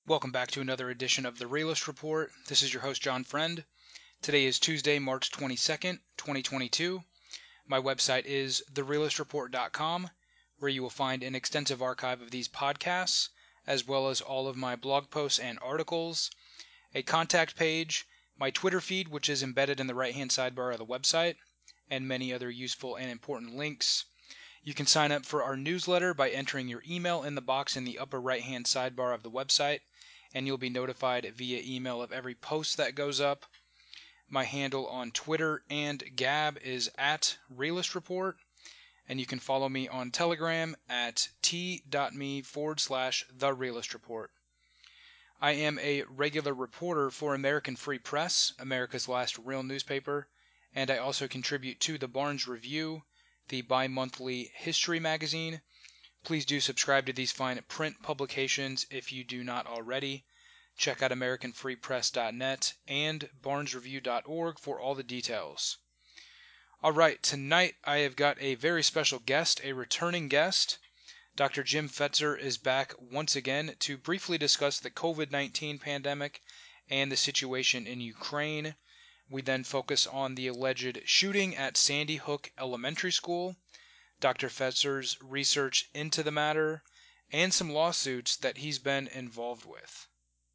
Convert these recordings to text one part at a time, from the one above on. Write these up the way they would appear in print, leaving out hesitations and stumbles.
Welcome back to another edition of The Realist Report. This is your host, John Friend. Today is Tuesday, March 22nd, 2022. My website is therealistreport.com, where you will find an extensive archive of these podcasts, as well as all of my blog posts and articles, a contact page, my Twitter feed, which is embedded in the right-hand sidebar of the website, and many other useful and important links. You can sign up for our newsletter by entering your email in the box in the upper right-hand sidebar of the website, and you'll be notified via email of every post that goes up. My handle on Twitter and Gab is @RealistReport, and you can follow me on Telegram at t.me/TheRealistReport. I am a regular reporter for American Free Press, America's last real newspaper, and I also contribute to the Barnes Review, the bi-monthly history magazine. Please do subscribe to these fine print publications if you do not already. Check out AmericanFreePress.net and BarnesReview.org for all the details. Alright, tonight I have got a very special guest, a returning guest. Dr. Jim Fetzer is back once again to briefly discuss the COVID-19 pandemic and the situation in Ukraine. We then focus on the alleged shooting at Sandy Hook Elementary School, Dr. Fetzer's research into the matter, and some lawsuits that he's been involved with.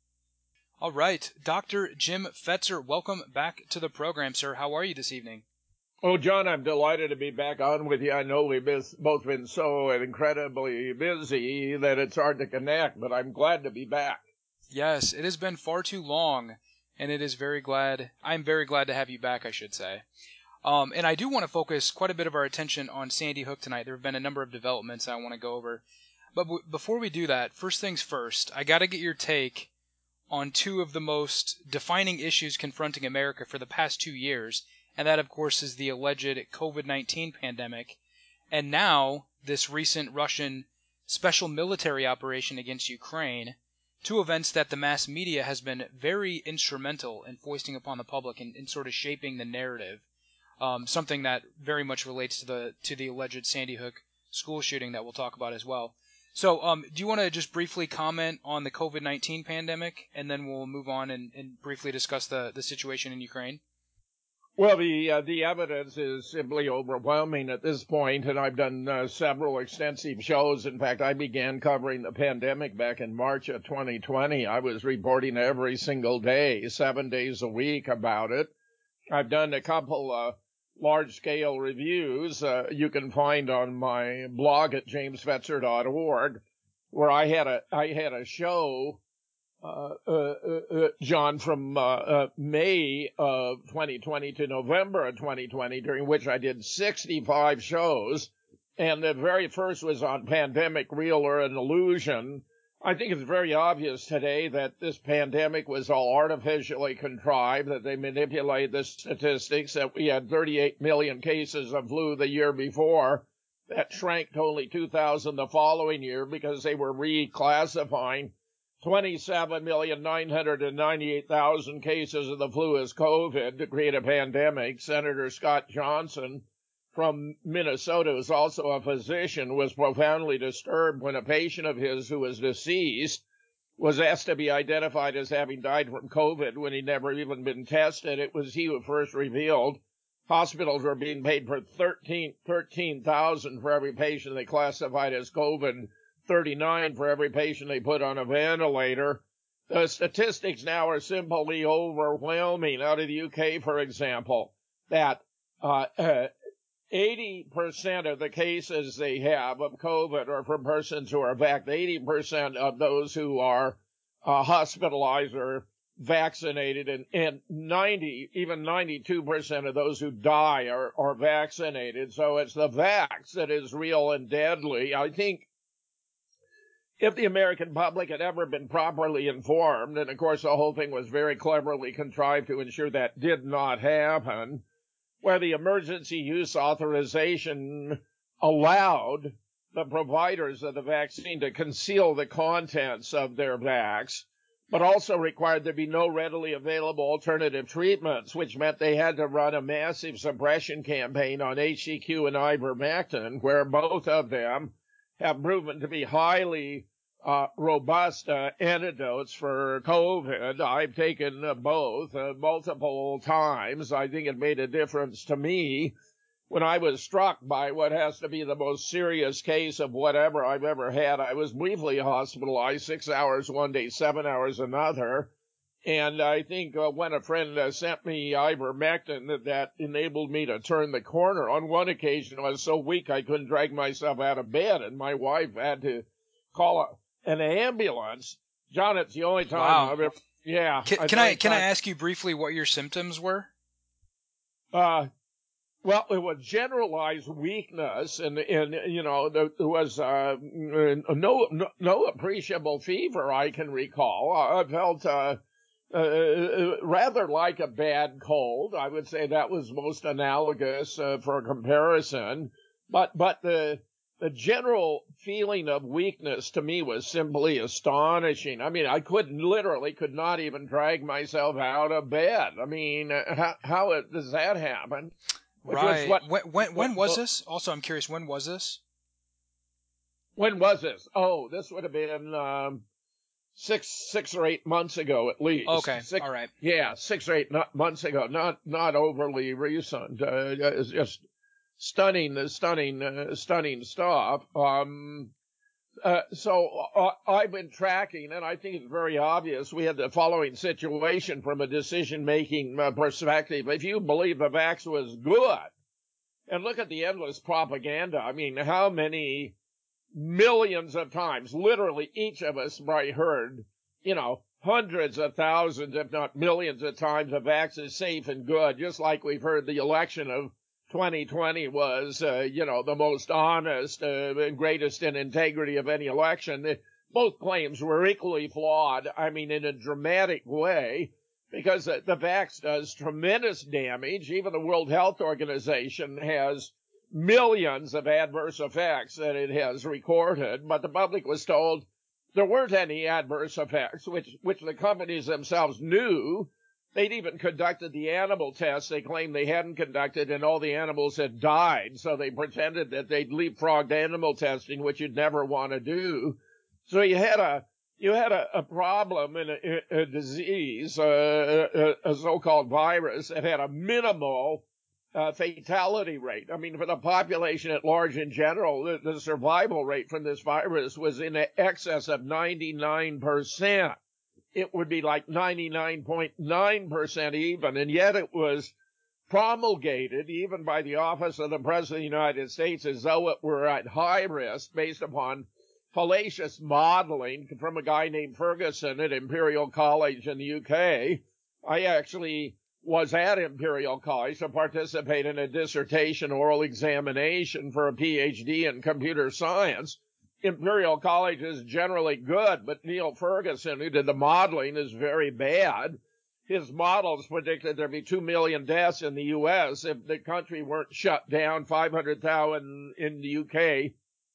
All right, Dr. Jim Fetzer, welcome back to the program, sir. How are you this evening? Oh, John, I'm delighted to be back on with you. I know we've both been so incredibly busy that it's hard to connect, but I'm glad to be back. Yes, it has been far too long, and I'm very glad to have you back, I should say. And I do want to focus quite a bit of our attention on Sandy Hook tonight. There have been a number of developments I want to go over. But before we do that, first things first, I got to get your take on two of the most defining issues confronting America for the past 2 years, and that, of course, is the alleged COVID-19 pandemic, and now this recent Russian special military operation against Ukraine, two events that the mass media has been very instrumental in foisting upon the public and sort of shaping the narrative. Something that very much relates to the alleged Sandy Hook school shooting that we'll talk about as well. So, do you want to just briefly comment on the COVID-19 pandemic, and then we'll move on and briefly discuss the situation in Ukraine? Well, the evidence is simply overwhelming at this point, and I've done several extensive shows. In fact, I began covering the pandemic back in March of 2020. I was reporting every single day, 7 days a week about it. I've done a couple large-scale reviews you can find on my blog at jamesfetzer.org, where I had a show, John, from May of 2020 to November of 2020, during which I did 65 shows, and the very first was on pandemic, real or an illusion. I think it's very obvious today that this pandemic was all artificially contrived, that they manipulated the statistics, that we had 38 million cases of flu the year before. That shrank to only 2,000 the following year because they were reclassifying 27,998,000 cases of the flu as COVID to create a pandemic. Senator Scott Johnson from Minnesota, who's also a physician, was profoundly disturbed when a patient of his who was deceased was asked to be identified as having died from COVID when he'd never even been tested. It was he who first revealed hospitals were being paid for $13,000 for every patient they classified as COVID, $39 for every patient they put on a ventilator. The statistics now are simply overwhelming. Out of the UK, for example, that 80% of the cases they have of COVID are from persons who are vaccinated. 80% of those who are hospitalized are vaccinated, and 92% of those who die are vaccinated. So it's the vax that is real and deadly. I think if the American public had ever been properly informed, and of course the whole thing was very cleverly contrived to ensure that did not happen, where the emergency use authorization allowed the providers of the vaccine to conceal the contents of their vax, but also required there be no readily available alternative treatments, which meant they had to run a massive suppression campaign on HCQ and ivermectin, where both of them have proven to be highly robust antidotes for COVID. I've taken both multiple times. I think it made a difference to me when I was struck by what has to be the most serious case of whatever I've ever had. I was briefly hospitalized 6 hours one day, 7 hours another. And I think when a friend sent me ivermectin, that enabled me to turn the corner. On one occasion, I was so weak I couldn't drag myself out of bed, and my wife had to call an ambulance. John, it's the only time Wow. I've ever... Yeah. Can I ask you briefly what your symptoms were? Well, it was generalized weakness, and you know, there was no appreciable fever I can recall. I felt rather like a bad cold. I would say that was most analogous for a comparison. But the general feeling of weakness to me was simply astonishing. I mean, I could not even drag myself out of bed. I mean, how does that happen? Right. When was this? Also, I'm curious, when was this? When was this? Oh, this would have been 6 or 8 months ago at least. Okay, all right. Yeah, 6 or 8 months ago. Not overly recent. It's just stunning stuff. So I've been tracking, and I think it's very obvious. We had the following situation from a decision-making perspective. If you believe the vax was good, and look at the endless propaganda. I mean, how many millions of times, literally each of us probably heard, you know, hundreds of thousands, if not millions of times, the vax is safe and good, just like we've heard the election of 2020 was, the most honest and greatest in integrity of any election. Both claims were equally flawed, I mean, in a dramatic way, because the vax does tremendous damage. Even the World Health Organization has millions of adverse effects that it has recorded, but the public was told there weren't any adverse effects, which the companies themselves knew. They'd even conducted the animal tests they claimed they hadn't conducted, and all the animals had died, so they pretended that they'd leapfrogged animal testing, which you'd never want to do. So you had a problem in a disease, a so-called virus that had a minimal fatality rate. I mean, for the population at large in general, the survival rate from this virus was in excess of 99%. It would be like 99.9% even, and yet it was promulgated even by the Office of the President of the United States as though it were at high risk based upon fallacious modeling from a guy named Ferguson at Imperial College in the UK. I actually was at Imperial College to participate in a dissertation oral examination for a PhD in computer science. Imperial College is generally good, but Neil Ferguson, who did the modeling, is very bad. His models predicted there'd be 2 million deaths in the U.S. if the country weren't shut down, 500,000 in the U.K.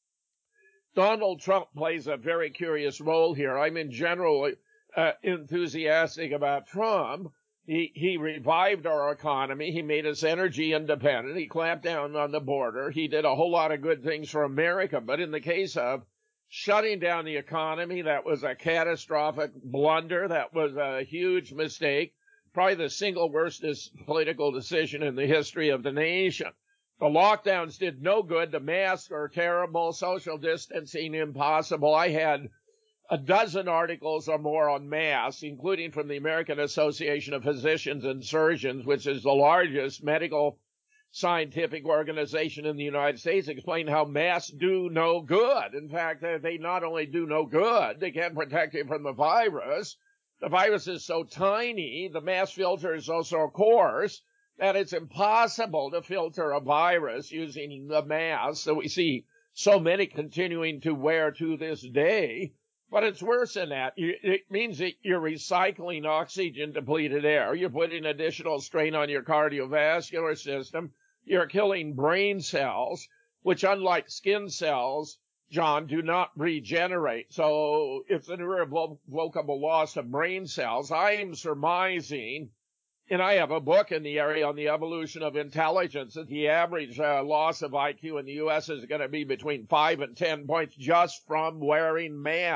Donald Trump plays a very curious role here. I'm in general enthusiastic about Trump. He revived our economy. He made us energy independent. He clamped down on the border. He did a whole lot of good things for America. But in the case of shutting down the economy, that was a catastrophic blunder. That was a huge mistake. Probably the single worst political decision in the history of the nation. The lockdowns did no good. The masks are terrible. Social distancing impossible. I had a dozen articles or more on masks, including from the American Association of Physicians and Surgeons, which is the largest medical scientific organization in the United States, explain how masks do no good. In fact, they not only do no good, they can't protect you from the virus. The virus is so tiny, the mask filter is so coarse, that it's impossible to filter a virus using the mask that we see so many continuing to wear to this day. But it's worse than that. It means that you're recycling oxygen-depleted air. You're putting additional strain on your cardiovascular system. You're killing brain cells, which, unlike skin cells, John, do not regenerate. So it's an irrevocable loss of brain cells. I'm surmising, and I have a book in the area on the evolution of intelligence, that the average loss of IQ in the U.S. is going to be between 5 and 10 points just from wearing masks.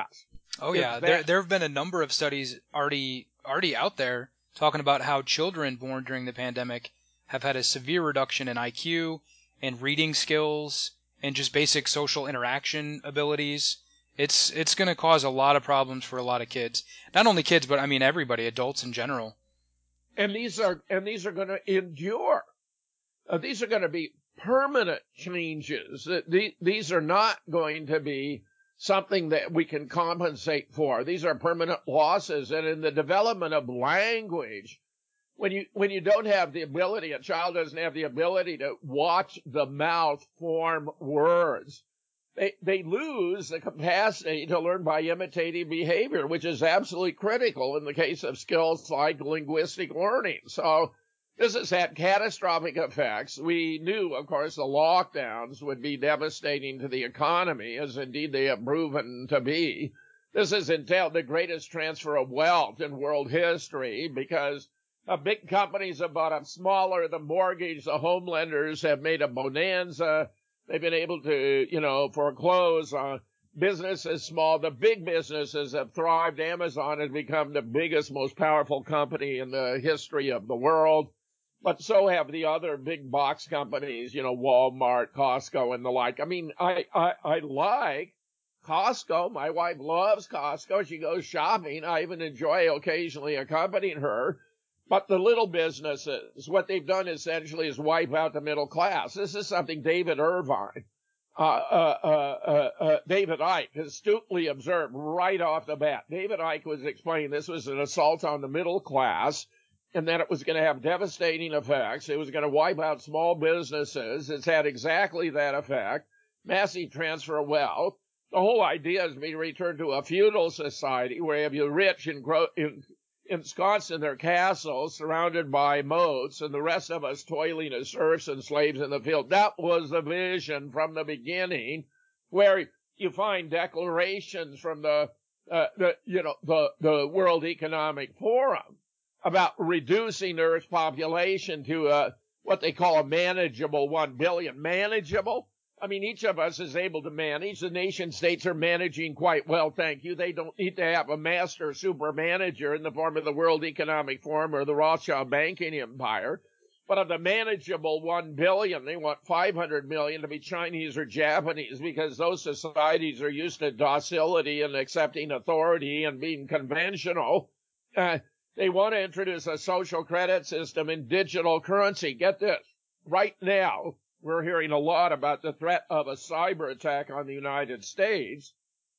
Oh Is yeah, there that there have been a number of studies already out there talking about how children born during the pandemic have had a severe reduction in IQ and reading skills and just basic social interaction abilities. It's going to cause a lot of problems for a lot of kids. Not only kids, but I mean everybody, adults in general. and these are going to endure. These are going to be permanent changes. These are not going to be something that we can compensate for. These are permanent losses. And in the development of language, when you don't have the ability, a child doesn't have the ability to watch the mouth form words, they lose the capacity to learn by imitating behavior, which is absolutely critical in the case of skills like linguistic learning. So this has had catastrophic effects. We knew, of course, the lockdowns would be devastating to the economy, as indeed they have proven to be. This has entailed the greatest transfer of wealth in world history because big companies have bought up smaller. The mortgage, the home lenders have made a bonanza. They've been able to, foreclose on businesses small. The big businesses have thrived. Amazon has become the biggest, most powerful company in the history of the world. But so have the other big box companies, Walmart, Costco, and the like. I mean, I like Costco. My wife loves Costco. She goes shopping. I even enjoy occasionally accompanying her. But the little businesses, what they've done essentially is wipe out the middle class. This is something David Icke has astutely observed right off the bat. David Icke was explaining this was an assault on the middle class and that it was going to have devastating effects. It was going to wipe out small businesses. It's had exactly that effect. Massive transfer of wealth. The whole idea is to be returned to a feudal society where you have the rich ensconced in their castles, surrounded by moats, and the rest of us toiling as serfs and slaves in the field. That was the vision from the beginning, where you find declarations from the World Economic Forum about reducing Earth's population to what they call a manageable 1 billion. Manageable? I mean, each of us is able to manage. The nation states are managing quite well, thank you. They don't need to have a master super manager in the form of the World Economic Forum or the Rothschild banking empire. But of the manageable 1 billion, they want 500 million to be Chinese or Japanese because those societies are used to docility and accepting authority and being conventional. They want to introduce a social credit system and digital currency. Get this, right now, we're hearing a lot about the threat of a cyber attack on the United States.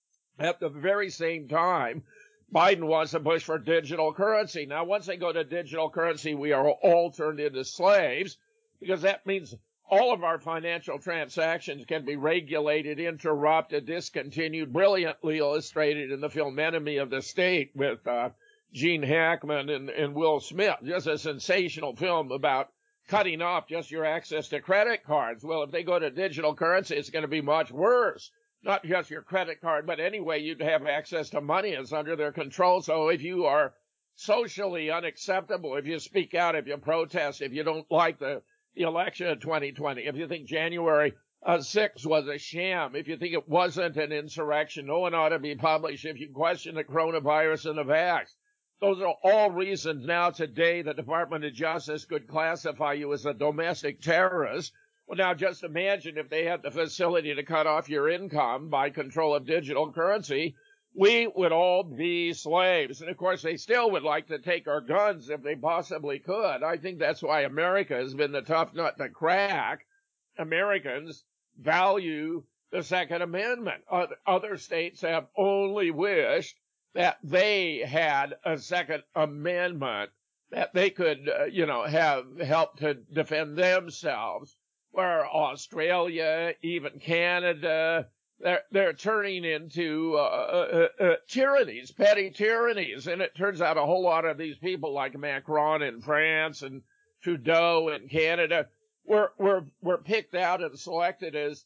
At the very same time, Biden wants to push for digital currency. Now, once they go to digital currency, we are all turned into slaves because that means all of our financial transactions can be regulated, interrupted, discontinued, brilliantly illustrated in the film Enemy of the State with Gene Hackman and Will Smith. Just a sensational film about cutting off just your access to credit cards. Well, if they go to digital currency, it's going to be much worse. Not just your credit card, but anyway, you'd have access to money. It's under their control. So if you are socially unacceptable, if you speak out, if you protest, if you don't like the election of 2020, if you think January 6th was a sham, if you think it wasn't an insurrection, no one ought to be published, if you question the coronavirus and the vax, those are all reasons now today the Department of Justice could classify you as a domestic terrorist. Well, now just imagine if they had the facility to cut off your income by control of digital currency, we would all be slaves. And of course, they still would like to take our guns if they possibly could. I think that's why America has been the tough nut to crack. Americans value the Second Amendment. Other states have only wished that they had a Second Amendment that they could, have helped to defend themselves. Where Australia, even Canada, they're turning into tyrannies, petty tyrannies. And it turns out a whole lot of these people like Macron in France and Trudeau in Canada were picked out and selected as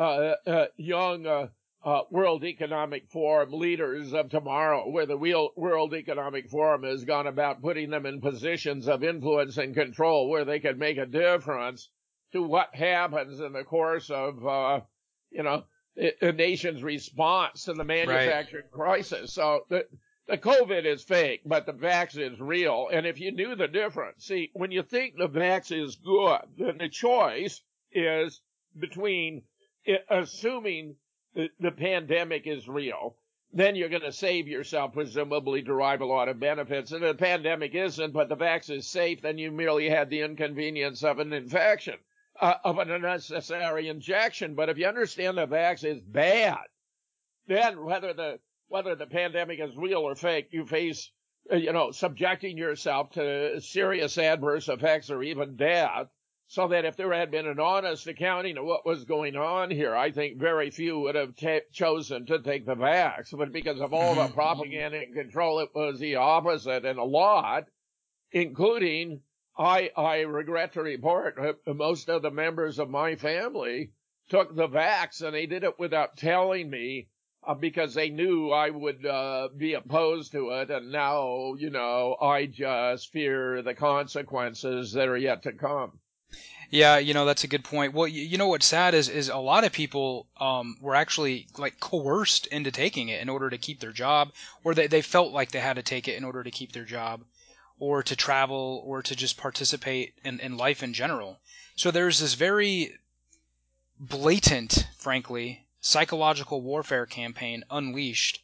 young World Economic Forum leaders of tomorrow, where the real World Economic Forum has gone about putting them in positions of influence and control where they can make a difference to what happens in the course of, a nation's response to the Right. manufacturing crisis. So the COVID is fake, but the vax is real. And if you knew the difference, see, when you think the vax is good, then the choice is between assuming the pandemic is real, then you're going to save yourself, presumably derive a lot of benefits. And if the pandemic isn't, but the vax is safe, then you merely had the inconvenience of an infection, of an unnecessary injection. But if you understand the vax is bad, then whether the pandemic is real or fake, you face, subjecting yourself to serious adverse effects or even death. So that if there had been an honest accounting of what was going on here, I think very few would have chosen to take the vax. But because of all the propaganda and control, it was the opposite. And a lot, including, I regret to report, most of the members of my family took the vax, and they did it without telling me, because they knew I would be opposed to it. And now, I just fear the consequences that are yet to come. Yeah, that's a good point. Well, what's sad is a lot of people were actually like coerced into taking it in order to keep their job, or they felt like they had to take it in order to keep their job, or to travel, or to just participate in life in general. So there's this very blatant, frankly, psychological warfare campaign unleashed,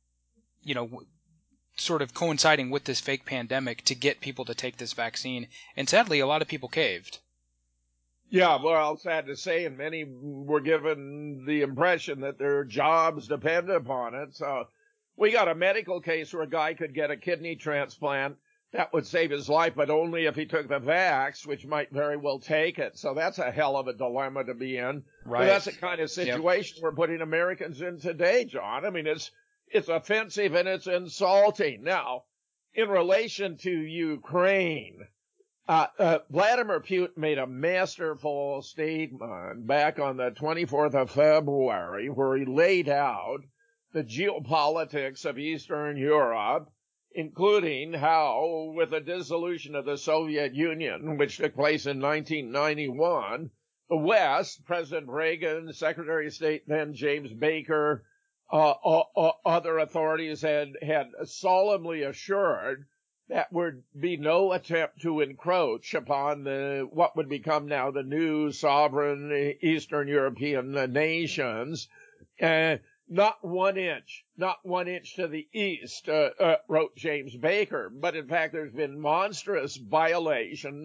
sort of coinciding with this fake pandemic to get people to take this vaccine. And sadly, a lot of people caved. Yeah, well, sad to say, and many were given the impression that their jobs depend upon it. So we got a medical case where a guy could get a kidney transplant that would save his life, but only if he took the vax, which might very well take it. So that's a hell of a dilemma to be in. Right. But that's the kind of situation we're putting Americans in today, John. I mean, it's offensive and it's insulting. Now, in relation to Ukraine, Vladimir Putin made a masterful statement back on the 24th of February where he laid out the geopolitics of Eastern Europe, including how, with the dissolution of the Soviet Union, which took place in 1991, the West, President Reagan, Secretary of State then James Baker, other authorities had solemnly assured that would be no attempt to encroach upon what would become now the new sovereign Eastern European nations. Not 1 inch to the east, wrote James Baker. But in fact, there's been monstrous violation.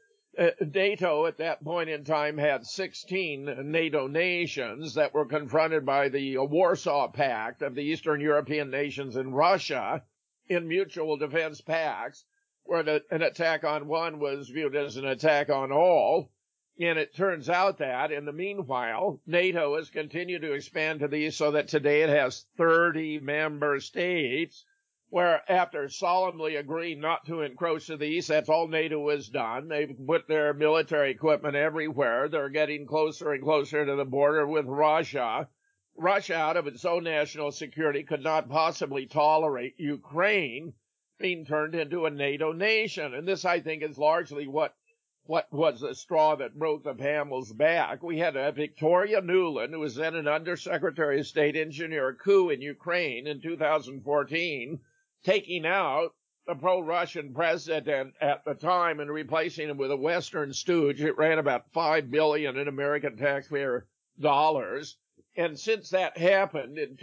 NATO at that point in time had 16 NATO nations that were confronted by the Warsaw Pact of the Eastern European nations and Russia in mutual defense pacts, where an attack on one was viewed as an attack on all. And it turns out that, in the meanwhile, NATO has continued to expand to these so that today it has 30 member states, where after solemnly agreeing not to encroach to the east, that's all NATO has done. They've put their military equipment everywhere. They're getting closer and closer to the border with Russia. Russia, out of its own national security, could not possibly tolerate Ukraine being turned into a NATO nation. And this, I think, is largely what was the straw that broke the camel's back. We had Victoria Nuland, who was then an Undersecretary of State engineer coup in Ukraine in 2014, taking out the pro-Russian president at the time and replacing him with a Western stooge. It ran about $5 billion in American taxpayer dollars. And since that happened in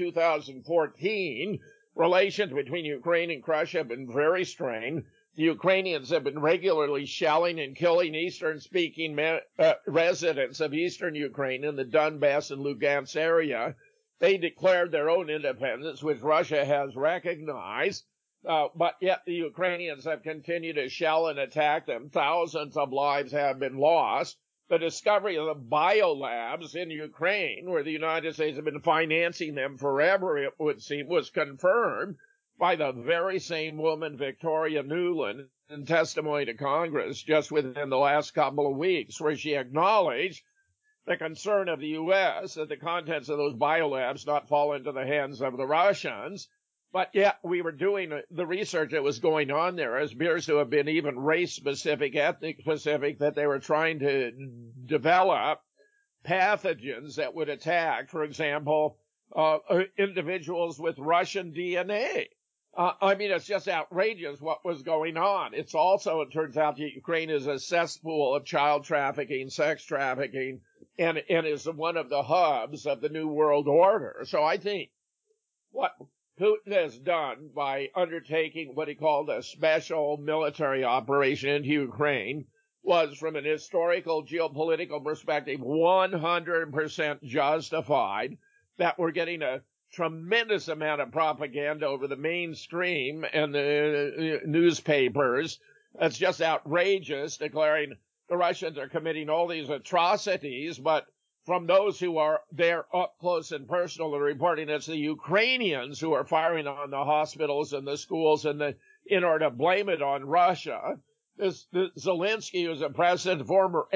2014, relations between Ukraine and Russia have been very strained. The Ukrainians have been regularly shelling and killing Eastern-speaking residents of Eastern Ukraine in the Donbass and Lugansk area. They declared their own independence, which Russia has recognized, but yet the Ukrainians have continued to shell and attack them. Thousands of lives have been lost. The discovery of the biolabs in Ukraine, where the United States have been financing them forever, it would seem, was confirmed by the very same woman, Victoria Nuland, in testimony to Congress just within the last couple of weeks, where she acknowledged the concern of the U.S. that the contents of those biolabs not fall into the hands of the Russians. But yet we were doing the research that was going on there. It appears to have been even race-specific, ethnic-specific, that they were trying to develop pathogens that would attack, for example, individuals with Russian DNA. I mean, it's just outrageous what was going on. It's also, it turns out that Ukraine is a cesspool of child trafficking, sex trafficking, and is one of the hubs of the New World Order. So I think what Putin has done by undertaking what he called a special military operation into Ukraine was, from an historical geopolitical perspective, 100% justified. That we're getting a tremendous amount of propaganda over the mainstream and the newspapers. It's just outrageous, declaring the Russians are committing all these atrocities, but from those who are there up close and personal and reporting, it's the Ukrainians who are firing on the hospitals and the schools in order to blame it on Russia. Zelensky, who's a president, a former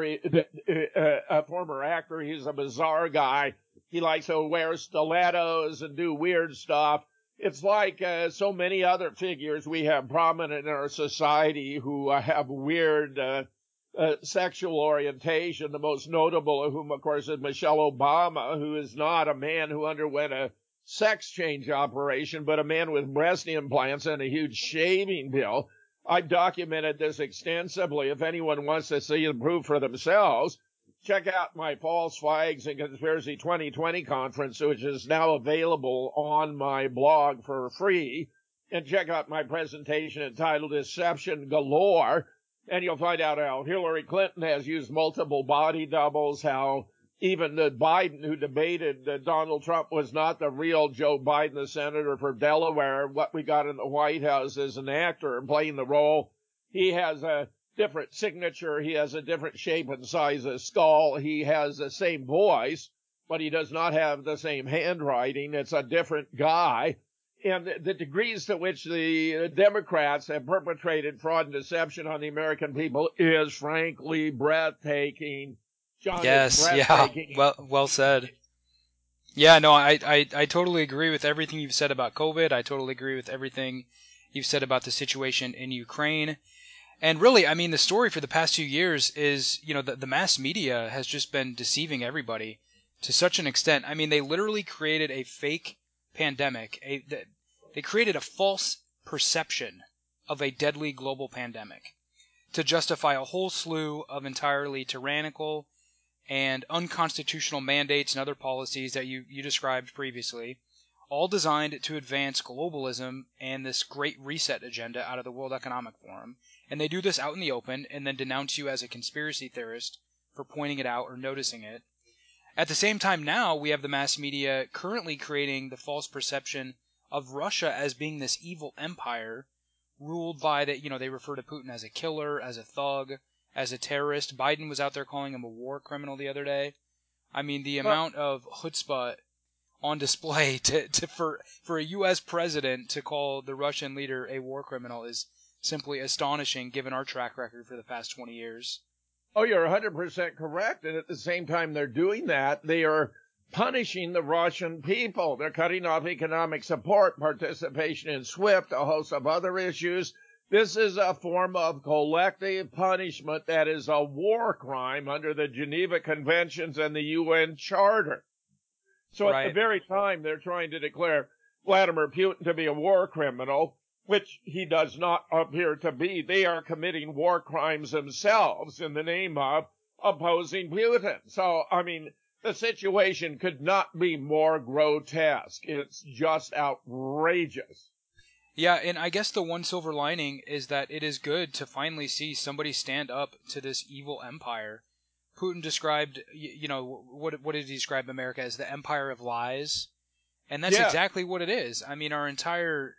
actor, he's a bizarre guy. He likes to wear stilettos and do weird stuff. It's like so many other figures we have prominent in our society who have weird sexual orientation, the most notable of whom, of course, is Michelle Obama, who is not a man who underwent a sex change operation, but a man with breast implants and a huge shaving bill. I've documented this extensively. If anyone wants to see the proof for themselves, check out my False Flags and Conspiracy 2020 conference, which is now available on my blog for free. And check out my presentation entitled Deception Galore. And you'll find out how Hillary Clinton has used multiple body doubles, how even the Biden who debated Donald Trump was not the real Joe Biden, the senator for Delaware. What we got in the White House is an actor playing the role. He has a different signature. He has a different shape and size of skull. He has the same voice, but he does not have the same handwriting. It's a different guy. And the degrees to which the Democrats have perpetrated fraud and deception on the American people is frankly breathtaking. John, yes, breathtaking. Yeah, well said. Yeah, no, I totally agree with everything you've said about COVID. I totally agree with everything you've said about the situation in Ukraine. And really, I mean, the story for the past 2 years is, the mass media has just been deceiving everybody to such an extent. I mean, they literally created a fake pandemic. They created a false perception of a deadly global pandemic to justify a whole slew of entirely tyrannical and unconstitutional mandates and other policies that you described previously, all designed to advance globalism and this Great Reset agenda out of the World Economic Forum. And they do this out in the open and then denounce you as a conspiracy theorist for pointing it out or noticing it. At the same time now, we have the mass media currently creating the false perception of Russia as being this evil empire ruled by that, they refer to Putin as a killer, as a thug, as a terrorist. Biden was out there calling him a war criminal the other day. I mean, the amount of chutzpah on display for a U.S. president to call the Russian leader a war criminal is simply astonishing given our track record for the past 20 years. Oh, you're 100% correct. And at the same time they're doing that, they are punishing the Russian people. They're cutting off economic support, participation in SWIFT, a host of other issues. This is a form of collective punishment that is a war crime under the Geneva Conventions and the UN Charter. So At the very time they're trying to declare Vladimir Putin to be a war criminal, which he does not appear to be, they are committing war crimes themselves in the name of opposing Putin. So, I mean, the situation could not be more grotesque. It's just outrageous. Yeah, and I guess the one silver lining is that it is good to finally see somebody stand up to this evil empire. Putin described, what did he describe America as? The empire of lies. And that's exactly what it is. I mean, our entire,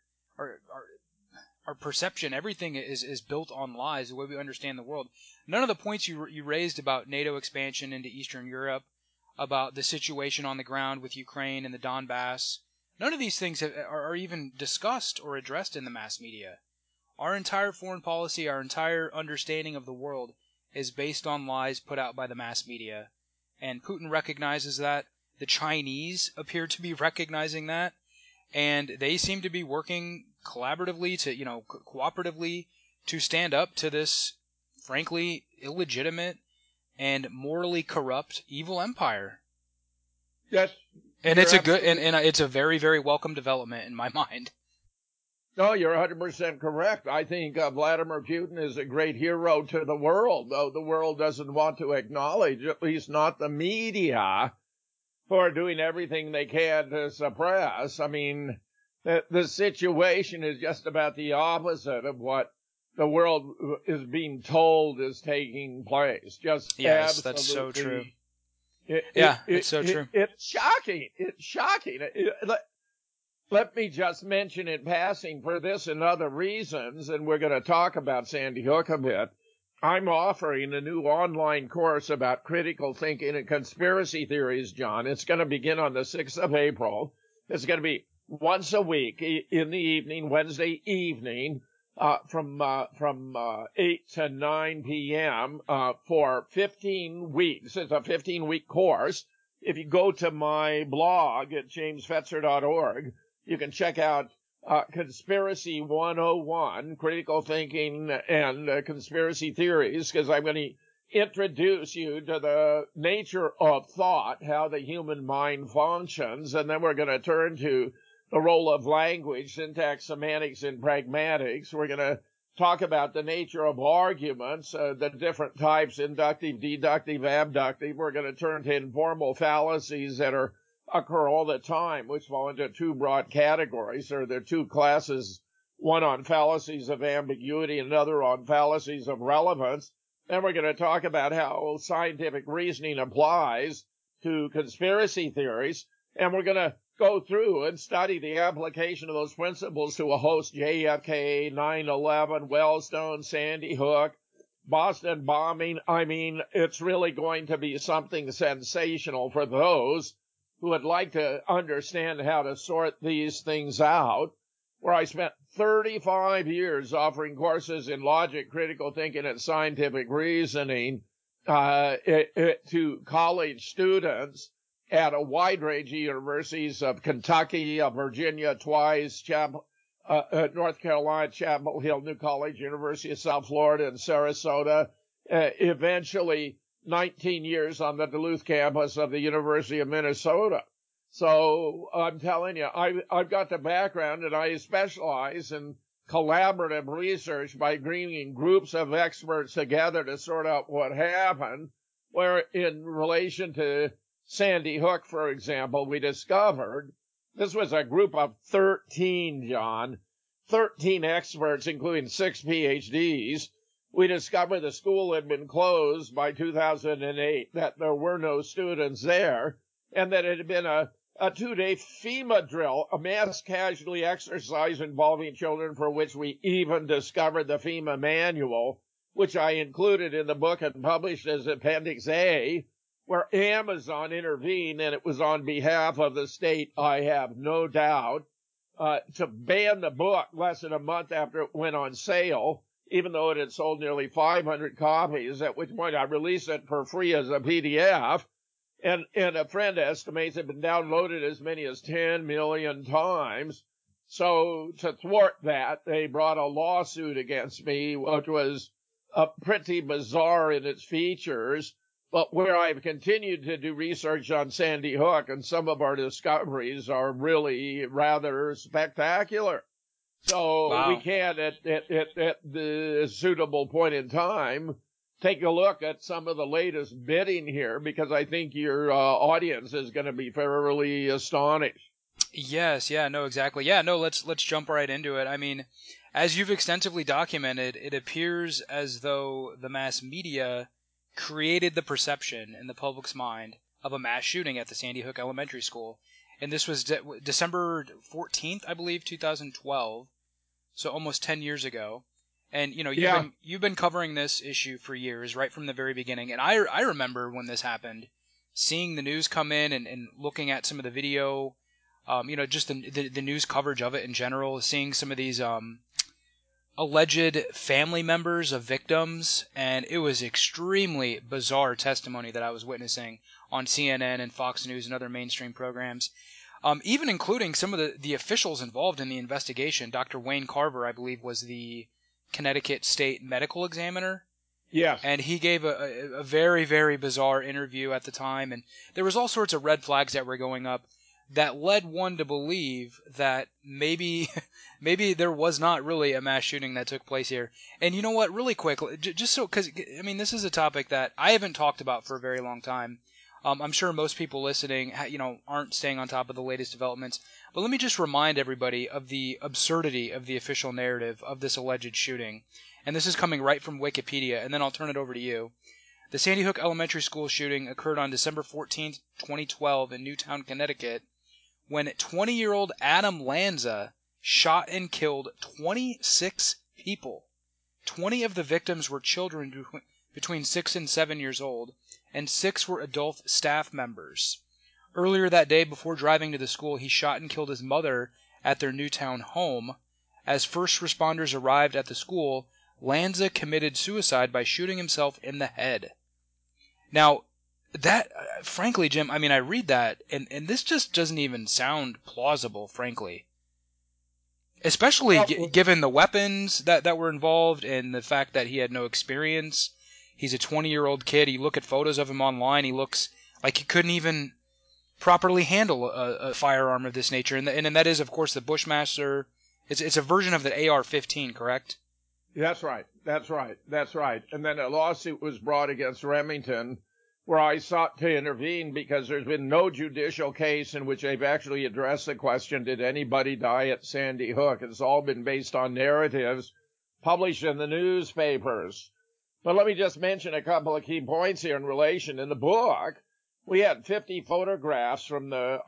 our perception, everything is built on lies, the way we understand the world. None of the points you raised about NATO expansion into Eastern Europe, about the situation on the ground with Ukraine and the Donbass, none of these things are even discussed or addressed in the mass media. Our entire foreign policy, our entire understanding of the world is based on lies put out by the mass media. And Putin recognizes that. The Chinese appear to be recognizing that. And they seem to be working collaboratively cooperatively to stand up to this, frankly, illegitimate and morally corrupt evil empire. Yes. And you're it's a good absolutely- and it's a very, very welcome development in my mind. No, you're 100% correct. I think Vladimir Putin is a great hero to the world, though the world doesn't want to acknowledge, at least not the media, who are doing everything they can to suppress. I mean, the situation is just about the opposite of what the world is being told is taking place. Just Yes, absolutely. that's so true. It's so true. It's shocking. It's shocking. Let me just mention in passing, for this and other reasons, and we're going to talk about Sandy Hook a bit, I'm offering a new online course about critical thinking and conspiracy theories, John. It's going to begin on the 6th of April. It's going to be once a week in the evening, Wednesday evening, from 8 to 9 p.m. For 15 weeks. It's a 15-week course. If you go to my blog at jamesfetzer.org, you can check out Conspiracy 101, Critical Thinking and Conspiracy Theories, because I'm going to introduce you to the nature of thought, how the human mind functions, and then we're going to turn to the role of language, syntax, semantics, and pragmatics. We're going to talk about the nature of arguments, the different types, inductive, deductive, abductive. We're going to turn to informal fallacies that occur all the time, which fall into two broad categories. There are two classes, one on fallacies of ambiguity and another on fallacies of relevance. Then we're going to talk about how scientific reasoning applies to conspiracy theories, and we're going to go through and study the application of those principles to a host: JFK, 9/11, Wellstone, Sandy Hook, Boston bombing. I mean, it's really going to be something sensational for those who would like to understand how to sort these things out, where I spent 35 years offering courses in logic, critical thinking, and scientific reasoning to college students at a wide range of universities of Kentucky, Virginia twice, North Carolina, Chapel Hill, New College, University of South Florida, and Sarasota, eventually 19 years on the Duluth campus of the University of Minnesota. So I'm telling you, I've got the background, and I specialize in collaborative research by bringing groups of experts together to sort out what happened, where in relation to Sandy Hook, for example, we discovered this was a group of 13, John, 13 experts, including 6 PhDs. We discovered the school had been closed by 2008, that there were no students there, and that it had been a 2-day FEMA drill, a mass casualty exercise involving children, for which we even discovered the FEMA manual, which I included in the book and published as Appendix A, where Amazon intervened, and it was on behalf of the state, I have no doubt, to ban the book less than a month after it went on sale, even though it had sold nearly 500 copies, at which point I released it for free as a PDF. And a friend estimates it had been downloaded as many as 10 million times. So to thwart that, they brought a lawsuit against me, which was pretty bizarre in its features, but where I've continued to do research on Sandy Hook, and some of our discoveries are really rather spectacular. So Wow. we can, at the suitable point in time, take a look at some of the latest bidding here, because I think your audience is going to be fairly astonished. Yes, yeah, no, exactly. Yeah, no, let's jump right into it. I mean, as you've extensively documented, it appears as though the mass media created the perception in the public's mind of a mass shooting at the Sandy Hook Elementary School. And this was December 14th, I believe, 2012. So almost 10 years ago. And you've been covering this issue for years, right from the very beginning. And I remember when this happened, seeing the news come in and looking at some of the video, just the news coverage of it in general, seeing some of these alleged family members of victims, and it was extremely bizarre testimony that I was witnessing on CNN and Fox News and other mainstream programs. Even including some of the officials involved in the investigation. Dr. Wayne Carver, I believe, was the Connecticut State Medical Examiner. Yes. And he gave a very, very bizarre interview at the time, and there was all sorts of red flags that were going up that led one to believe that maybe maybe there was not really a mass shooting that took place here. And you know what? Really quick, just so, because I mean, this is a topic that I haven't talked about for a very long time. I'm sure most people listening, aren't staying on top of the latest developments. But let me just remind everybody of the absurdity of the official narrative of this alleged shooting. And this is coming right from Wikipedia, and then I'll turn it over to you. The Sandy Hook Elementary School shooting occurred on December 14th, 2012 in Newtown, Connecticut, when 20-year-old Adam Lanza shot and killed 26 people. 20 of the victims were children between 6 and 7 years old, and 6 were adult staff members. Earlier that day, before driving to the school, he shot and killed his mother at their Newtown home. As first responders arrived at the school, Lanza committed suicide by shooting himself in the head. Now, that, frankly, Jim, I mean, I read that, and this just doesn't even sound plausible, frankly. Especially given the weapons that were involved and the fact that he had no experience. He's a 20-year-old kid. You look at photos of him online, he looks like he couldn't even properly handle a firearm of this nature. And that is, of course, the Bushmaster. It's a version of the AR-15, correct? That's right. And then a lawsuit was brought against Remington where I sought to intervene because there's been no judicial case in which they've actually addressed the question, did anybody die at Sandy Hook? It's all been based on narratives published in the newspapers. But let me just mention a couple of key points here in relation. In the book, we had 50 photographs from the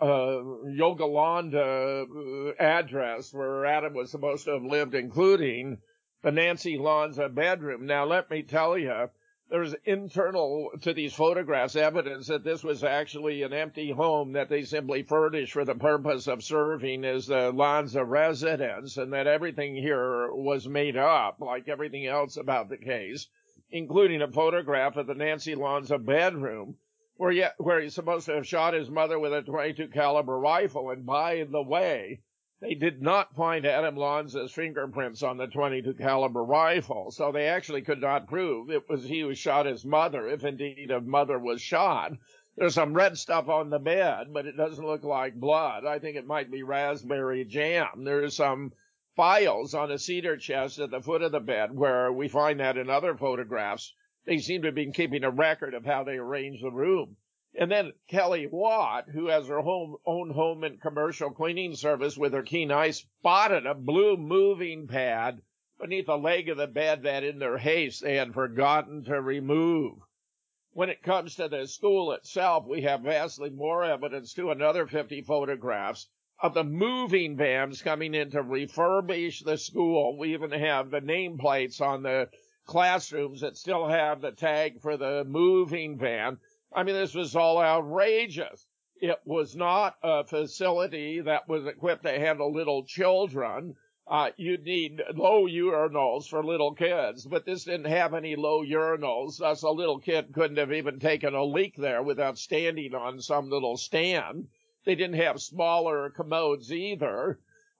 Yogolanda address where Adam was supposed to have lived, including the Nancy Lanza bedroom. Now, let me tell you, there's internal to these photographs evidence that this was actually an empty home that they simply furnished for the purpose of serving as the Lanza residence, and that everything here was made up, like everything else about the case, including a photograph of the Nancy Lanza bedroom, where he's supposed to have shot his mother with a .22 caliber rifle. And by the way, they did not find Adam Lanza's fingerprints on the .22 caliber rifle, so they actually could not prove it was he who shot his mother, if indeed a mother was shot. There's some red stuff on the bed, but it doesn't look like blood. I think it might be raspberry jam. There's some files on a cedar chest at the foot of the bed where we find that in other photographs. They seem to have been keeping a record of how they arranged the room. And then Kelly Watt, who has her own home and commercial cleaning service with her keen eye, spotted a blue moving pad beneath the leg of the bed that in their haste they had forgotten to remove. When it comes to the school itself, we have vastly more evidence, too, another 50 photographs of the moving vans coming in to refurbish the school. We even have the nameplates on the classrooms that still have the tag for the moving van. I mean, this was all outrageous. It was not a facility that was equipped to handle little children. You'd need low urinals for little kids, but this didn't have any low urinals. Thus, a little kid couldn't have even taken a leak there without standing on some little stand. They didn't have smaller commodes either.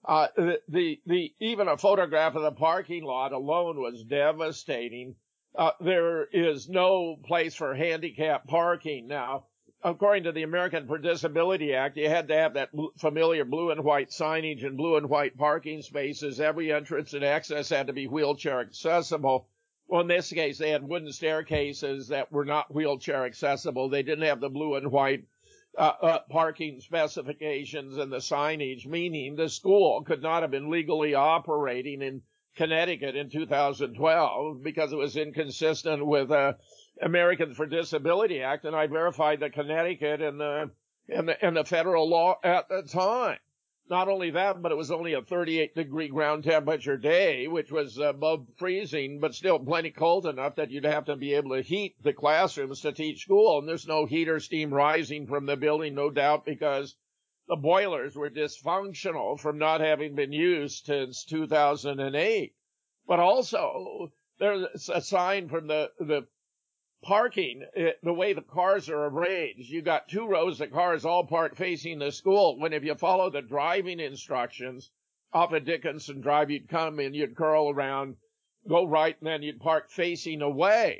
Even a photograph of the parking lot alone was devastating. There is no place for handicap parking. Now, according to the American for Disability Act, you had to have that familiar blue and white signage and blue and white parking spaces. Every entrance and access had to be wheelchair accessible. Well, in this case, they had wooden staircases that were not wheelchair accessible. They didn't have the blue and white parking specifications and the signage, meaning the school could not have been legally operating in Connecticut in 2012 because it was inconsistent with Americans for Disability Act, and I verified the Connecticut and the federal law at the time. Not only that, but it was only a 38-degree ground temperature day, which was above freezing, but still plenty cold enough that you'd have to be able to heat the classrooms to teach school. And there's no heat or steam rising from the building, no doubt, because the boilers were dysfunctional from not having been used since 2008. But also, there's a sign from the parking, the way the cars are arranged. You got 2 rows of cars all parked facing the school, when if you follow the driving instructions off of Dickinson Drive, you'd come in, you'd curl around, go right, and then you'd park facing away.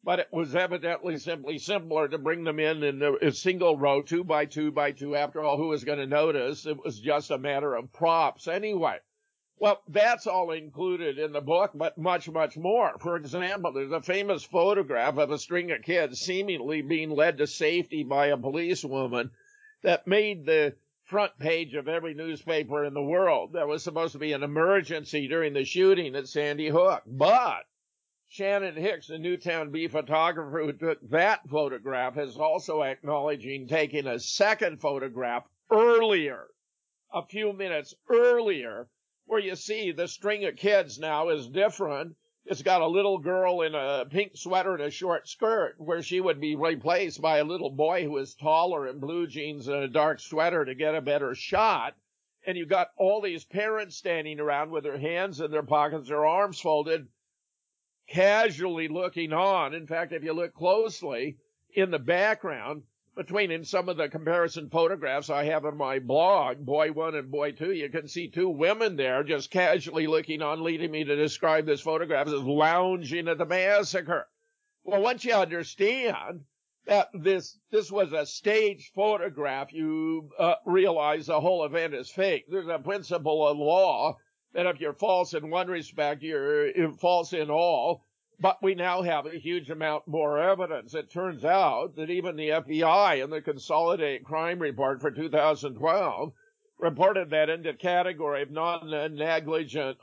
but it was evidently simply simpler to bring them in a single row, 2 by 2 by 2. After all, who was going to notice? It was just a matter of props anyway. Well, that's all included in the book, but much, much more. For example, there's a famous photograph of a string of kids seemingly being led to safety by a policewoman that made the front page of every newspaper in the world. That was supposed to be an emergency during the shooting at Sandy Hook. But Shannon Hicks, the Newtown Bee photographer who took that photograph, is also acknowledging taking a second photograph earlier, a few minutes earlier, where you see the string of kids now is different. It's got a little girl in a pink sweater and a short skirt, where she would be replaced by a little boy who is taller in blue jeans and a dark sweater to get a better shot. And you got all these parents standing around with their hands in their pockets, their arms folded, casually looking on. In fact, if you look closely in the background, in some of the comparison photographs I have on my blog, Boy 1 and Boy 2, you can see two women there just casually looking on, leading me to describe this photograph as lounging at the massacre. Well, once you understand that this was a staged photograph, you realize the whole event is fake. There's a principle of law that if you're false in one respect, you're false in all. But we now have a huge amount more evidence. It turns out that even the FBI in the Consolidated Crime Report for 2012 reported that in the category of non-negligent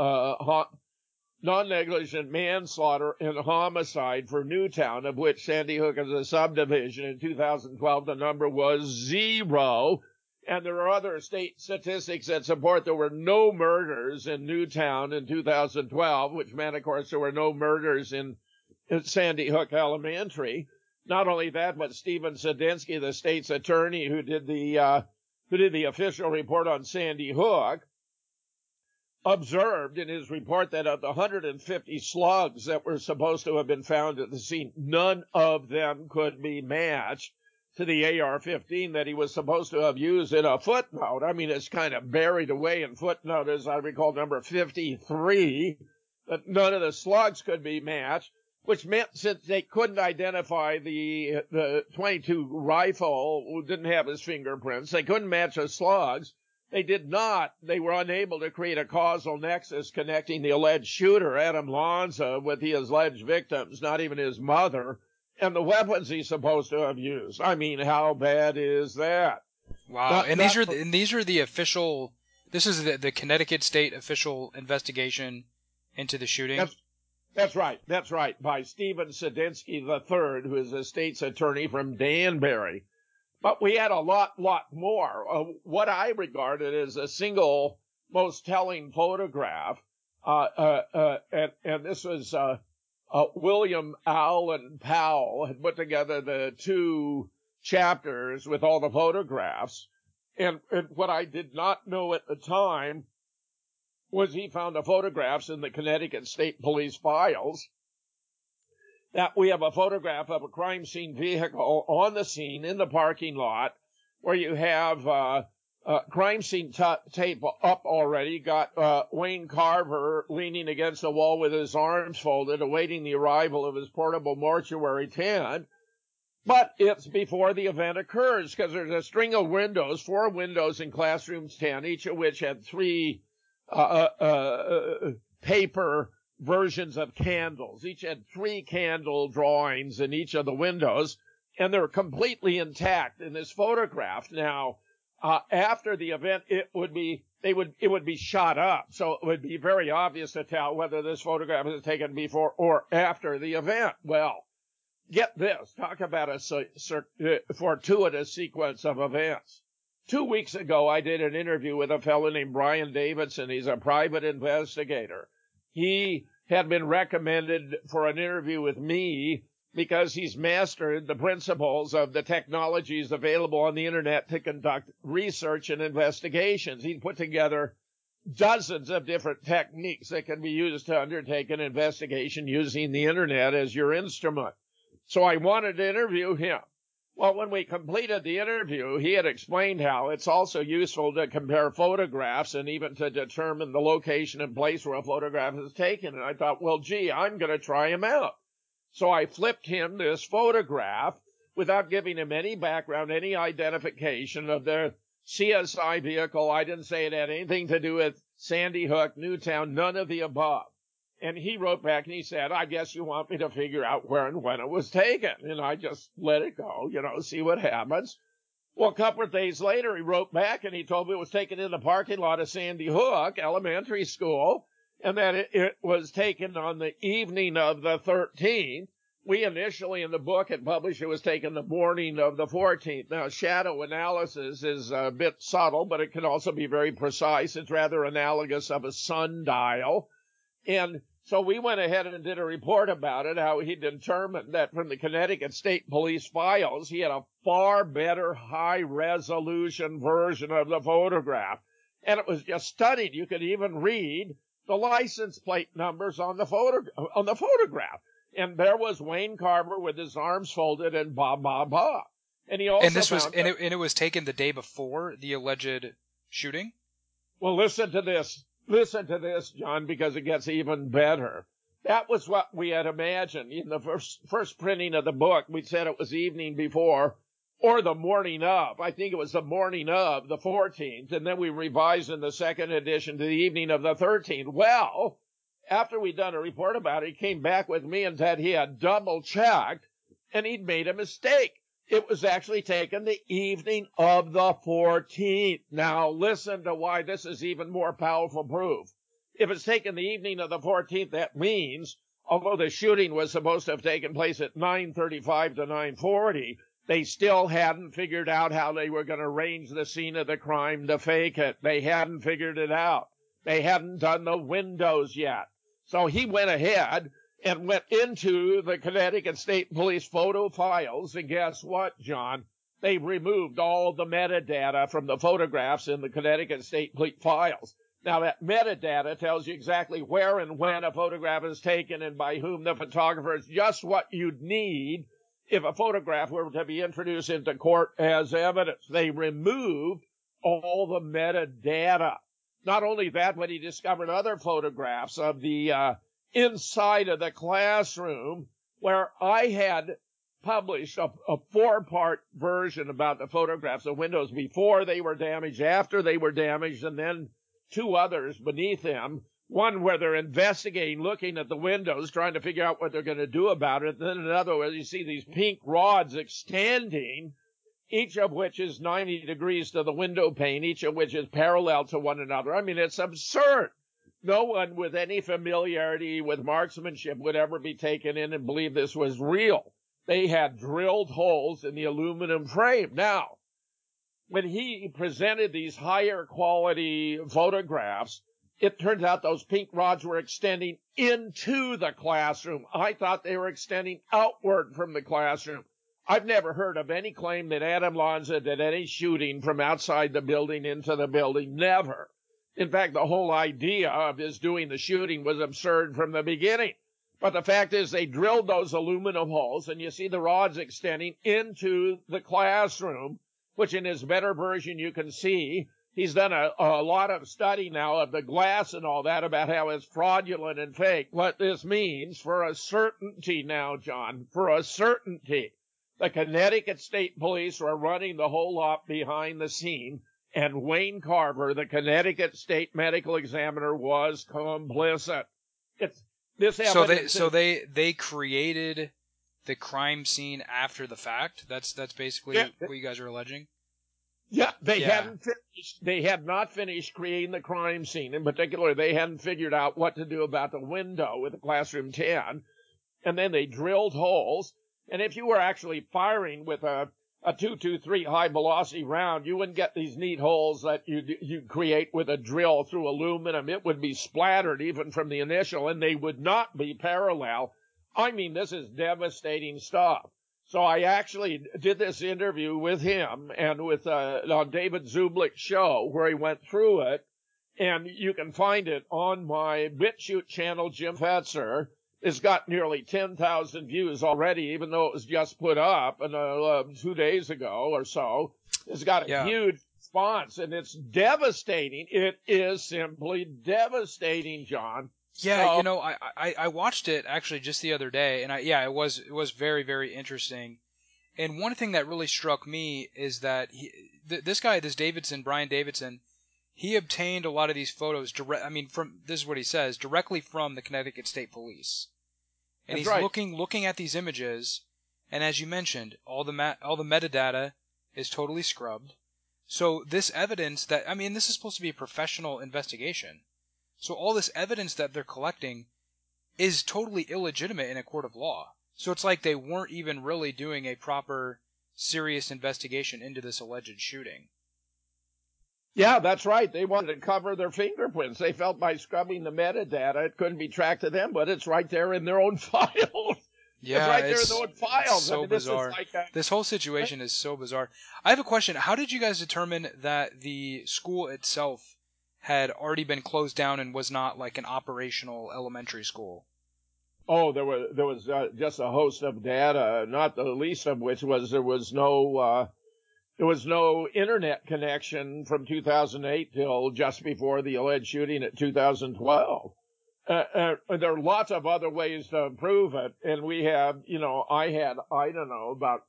manslaughter and homicide for Newtown, of which Sandy Hook is a subdivision. In 2012, the number was 0. And there are other state statistics that support there were no murders in Newtown in 2012, which meant, of course, there were no murders in Sandy Hook Elementary. Not only that, but Stephen Sedinsky, the state's attorney who did the official report on Sandy Hook, observed in his report that of the 150 slugs that were supposed to have been found at the scene, none of them could be matched to the AR-15 that he was supposed to have used in a footnote. I mean, it's kind of buried away in footnote, as I recall, number 53, that none of the slugs could be matched, which meant since they couldn't identify the 22 rifle, who didn't have his fingerprints, they couldn't match the slugs. They were unable to create a causal nexus connecting the alleged shooter, Adam Lanza, with the alleged victims, not even his mother, and the weapons he's supposed to have used. I mean, how bad is that? Wow. These are the official, this is the Connecticut State official investigation into the shooting? That's right, by Stephen Sedinsky III, who is a state's attorney from Danbury. But we had a lot more. What I regarded as a single most telling photograph, and this was William Allen Powell had put together the 2 chapters with all the photographs. And what I did not know at the time was he found the photographs in the Connecticut State Police files, that we have a photograph of a crime scene vehicle on the scene in the parking lot where you have crime scene tape up already. Got Wayne Carver leaning against the wall with his arms folded, awaiting the arrival of his portable mortuary tent. But it's before the event occurs, because there's a string of windows, 4 windows in Classroom 10, each of which had 3 paper versions of candles. Each had 3 candle drawings in each of the windows, and they're completely intact in this photograph. Now, after the event, it would be shot up, so it would be very obvious to tell whether this photograph was taken before or after the event. Well, get this. Talk about a fortuitous sequence of events. 2 weeks ago, I did an interview with a fellow named Brian Davidson. He's a private investigator. He had been recommended for an interview with me because he's mastered the principles of the technologies available on the internet to conduct research and investigations. He's put together dozens of different techniques that can be used to undertake an investigation using the internet as your instrument. So I wanted to interview him. Well, when we completed the interview, he had explained how it's also useful to compare photographs and even to determine the location and place where a photograph is taken. And I thought, well, gee, I'm going to try him out. So I flipped him this photograph without giving him any background, any identification of the CSI vehicle. I didn't say it had anything to do with Sandy Hook, Newtown, none of the above. And he wrote back and he said, I guess you want me to figure out where and when it was taken. And I just let it go, see what happens. Well, a couple of days later, he wrote back and he told me it was taken in the parking lot of Sandy Hook Elementary School and that it was taken on the evening of the 13th. We initially in the book had published it was taken the morning of the 14th. Now, shadow analysis is a bit subtle, but it can also be very precise. It's rather analogous of a sundial. And so we went ahead and did a report about it, how he determined that from the Connecticut State Police files, he had a far better high-resolution version of the photograph. And it was just studied. You could even read the license plate numbers on the photograph. And there was Wayne Carver with his arms folded and ba, ba, ba. And he also it was taken the day before the alleged shooting? Well, listen to this. Listen to this, John, because it gets even better. That was what we had imagined. In the first printing of the book, we said it was evening before or the morning of. I think it was the morning of the 14th, and then we revised in the second edition to the evening of the 13th. Well, after we'd done a report about it, he came back with me and said he had double-checked, and he'd made a mistake. It was actually taken the evening of the 14th. Now, listen to why this is even more powerful proof. If it's taken the evening of the 14th, that means, although the shooting was supposed to have taken place at 9:35 to 9:40, they still hadn't figured out how they were going to arrange the scene of the crime to fake it. They hadn't figured it out. They hadn't done the windows yet. So he went ahead and went into the Connecticut State Police photo files, and guess what, John? They removed all the metadata from the photographs in the Connecticut State Police files. Now, that metadata tells you exactly where and when a photograph is taken and by whom the photographer is, just what you'd need if a photograph were to be introduced into court as evidence. They removed all the metadata. Not only that, but he discovered other photographs of the inside of the classroom where I had published a four-part version about the photographs of windows before they were damaged, after they were damaged, and then two others beneath them. One where they're investigating, looking at the windows, trying to figure out what they're going to do about it. And then another where you see these pink rods extending, each of which is 90 degrees to the window pane, each of which is parallel to one another. I mean, it's absurd. No one with any familiarity with marksmanship would ever be taken in and believe this was real. They had drilled holes in the aluminum frame. Now, when he presented these higher quality photographs, it turns out those pink rods were extending into the classroom. I thought they were extending outward from the classroom. I've never heard of any claim that Adam Lanza did any shooting from outside the building into the building. Never. In fact, the whole idea of his doing the shooting was absurd from the beginning. But the fact is they drilled those aluminum holes, and you see the rods extending into the classroom, which in his better version you can see. He's done a lot of study now of the glass and all that about how it's fraudulent and fake. What this means, for a certainty now, John, for a certainty, the Connecticut State Police were running the whole lot behind the scene, and Wayne Carver, the Connecticut State Medical Examiner, was complicit. So they created the crime scene after the fact. That's basically what you guys are alleging. Yeah, they hadn't finished. They had not finished creating the crime scene. In particular, they hadn't figured out what to do about the window with the classroom 10. And then they drilled holes. And if you were actually firing with a .223 high velocity round, you wouldn't get these neat holes that you create with a drill through aluminum. It would be splattered even from the initial, and they would not be parallel. I mean, this is devastating stuff. So I actually did this interview with him and with on David Zublick's show where he went through it, and you can find it on my BitChute channel, Jim Fetzer. It's got nearly 10,000 views already, even though it was just put up 2 days ago or so. It's got a huge response, and it's devastating. It is simply devastating, John. Yeah, So I watched it actually just the other day, and it was very, very interesting. And one thing that really struck me is that this guy, Brian Davidson, he obtained a lot of these photos from this is what he says, directly from the Connecticut State Police. And that's he's right. looking at these images, and as you mentioned, all the metadata is totally scrubbed. So this evidence this is supposed to be a professional investigation. So all this evidence that they're collecting is totally illegitimate in a court of law. So it's like they weren't even really doing a proper, serious investigation into this alleged shooting. Yeah, that's right. They wanted to cover their fingerprints. They felt by scrubbing the metadata, it couldn't be tracked to them, but it's right there in their own files. It's Yeah, right there in their own files. so This is bizarre. like This whole situation is so bizarre. I have a question. How did you guys determine that the school itself had already been closed down and was not like an operational elementary school? oh, there was just a host of data, not the least of which was there was no internet connection from 2008 till just before the alleged shooting at 2012. There are lots of other ways to prove it, and we have, I don't know, about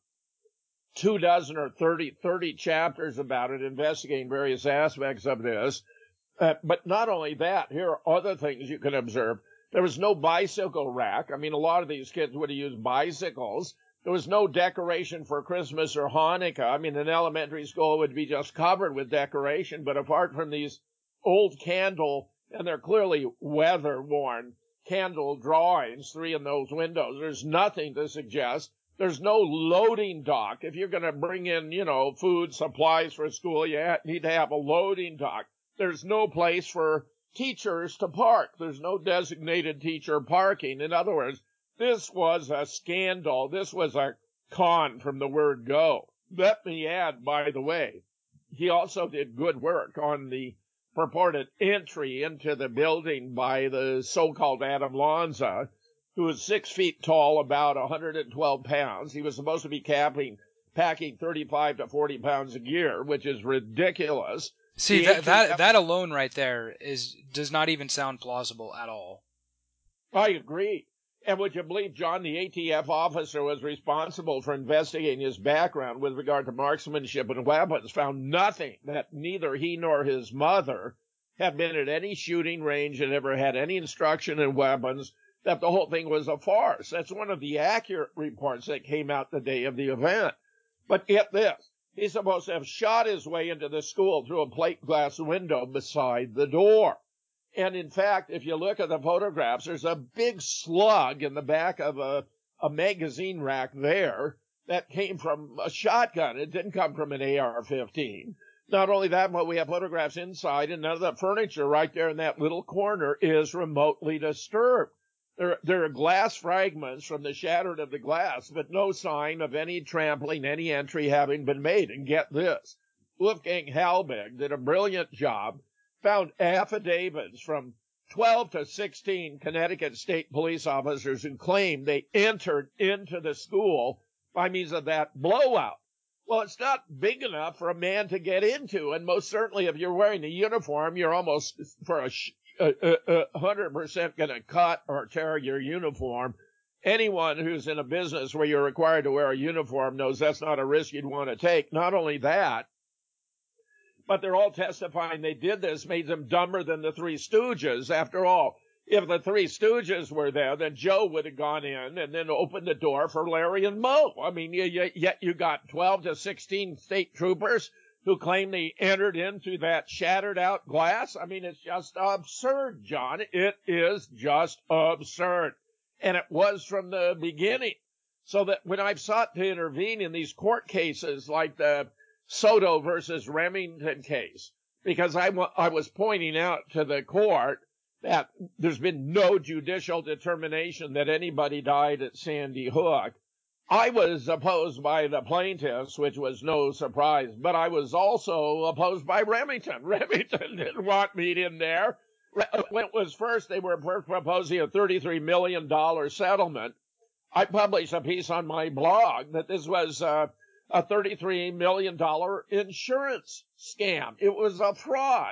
24 or 30 chapters about it, investigating various aspects of this. But not only that, here are other things you can observe. There was no bicycle rack. I mean, a lot of these kids would have used bicycles. There was no decoration for Christmas or Hanukkah. I mean, an elementary school would be just covered with decoration, but apart from these old candle, and they're clearly weather-worn candle drawings, 3 in those windows, there's nothing to suggest. There's no loading dock. If you're going to bring in, food, supplies for school, you need to have a loading dock. There's no place for teachers to park. There's no designated teacher parking. In other words, this was a scandal. This was a con from the word go. Let me add, by the way, he also did good work on the purported entry into the building by the so-called Adam Lanza, who was 6 feet tall, about 112 pounds. He was supposed to be packing 35 to 40 pounds a year, which is ridiculous. See, that alone right there does not even sound plausible at all. I agree. And would you believe, John, the ATF officer was responsible for investigating his background with regard to marksmanship and weapons, found nothing, that neither he nor his mother had been at any shooting range and ever had any instruction in weapons, that the whole thing was a farce. That's one of the accurate reports that came out the day of the event. But get this, he's supposed to have shot his way into the school through a plate glass window beside the door. And in fact, if you look at the photographs, there's a big slug in the back of a magazine rack there that came from a shotgun. It didn't come from an AR-15. Not only that, but we have photographs inside, and none of the furniture right there in that little corner is remotely disturbed. There are glass fragments from the shattered of the glass, but no sign of any trampling, any entry having been made. And get this, Wolfgang Halbig did a brilliant job, found affidavits from 12 to 16 Connecticut State police officers who claimed they entered into the school by means of that blowout. Well, it's not big enough for a man to get into, and most certainly if you're wearing a uniform, you're almost for 100% going to cut or tear your uniform. Anyone who's in a business where you're required to wear a uniform knows that's not a risk you'd want to take. Not only that, but they're all testifying they did this, made them dumber than the Three Stooges. After all, if the Three Stooges were there, then Joe would have gone in and then opened the door for Larry and Moe. I mean, yet you got 12 to 16 state troopers who claim they entered into that shattered out glass. I mean, it's just absurd, John. It is just absurd. And it was from the beginning. So that when I've sought to intervene in these court cases like the Soto versus Remington case, because I was pointing out to the court that there's been no judicial determination that anybody died at Sandy Hook. I was opposed by the plaintiffs, which was no surprise, but I was also opposed by Remington. Remington didn't want me in there. When it was first, they were proposing a $33 million settlement. I published a piece on my blog that this was a $33 million insurance scam. It was a fraud.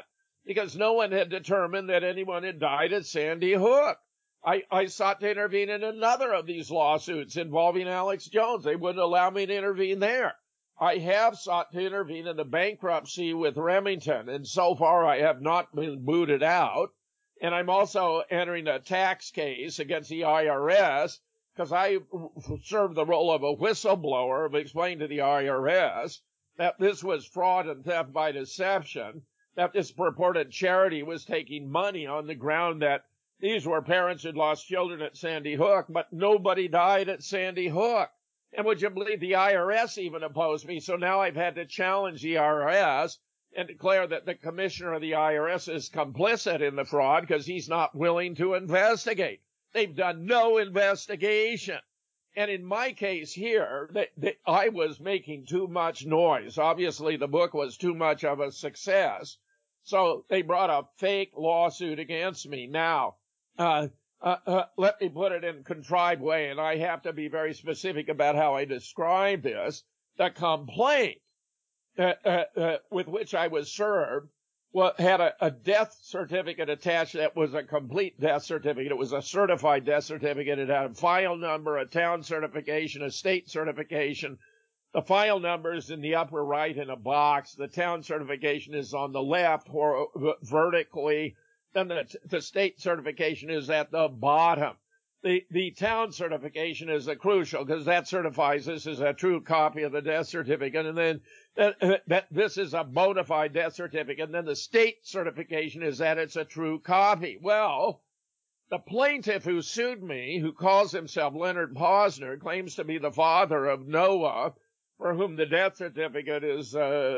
because no one had determined that anyone had died at Sandy Hook. I sought to intervene in another of these lawsuits involving Alex Jones. They wouldn't allow me to intervene there. I have sought to intervene in the bankruptcy with Remington, and so far I have not been booted out. And I'm also entering a tax case against the IRS because I served the role of a whistleblower of explaining to the IRS that this was fraud and theft by deception, that this purported charity was taking money on the ground that these were parents who'd lost children at Sandy Hook, but nobody died at Sandy Hook. And would you believe the IRS even opposed me? So now I've had to challenge the IRS and declare that the commissioner of the IRS is complicit in the fraud because he's not willing to investigate. They've done no investigation. And in my case here, I was making too much noise. Obviously, the book was too much of a success. So they brought a fake lawsuit against me. Now, let me put it in a contrived way, and I have to be very specific about how I describe this. The complaint with which I was served had a death certificate attached that was a complete death certificate. It was a certified death certificate. It had a file number, a town certification, a state certification. The file number is in the upper right in a box. The town certification is on the left vertically. Then the state certification is at the bottom. The town certification is crucial because that certifies this is a true copy of the death certificate. And then that this is a bona fide death certificate. And then the state certification is that it's a true copy. Well, the plaintiff who sued me, who calls himself Leonard Posner, claims to be the father of Noah, for whom the death certificate is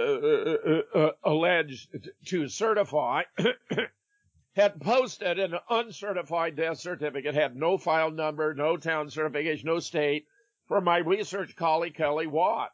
alleged to certify, had posted an uncertified death certificate, had no file number, no town certification, no state, for my research colleague Kelly Watt.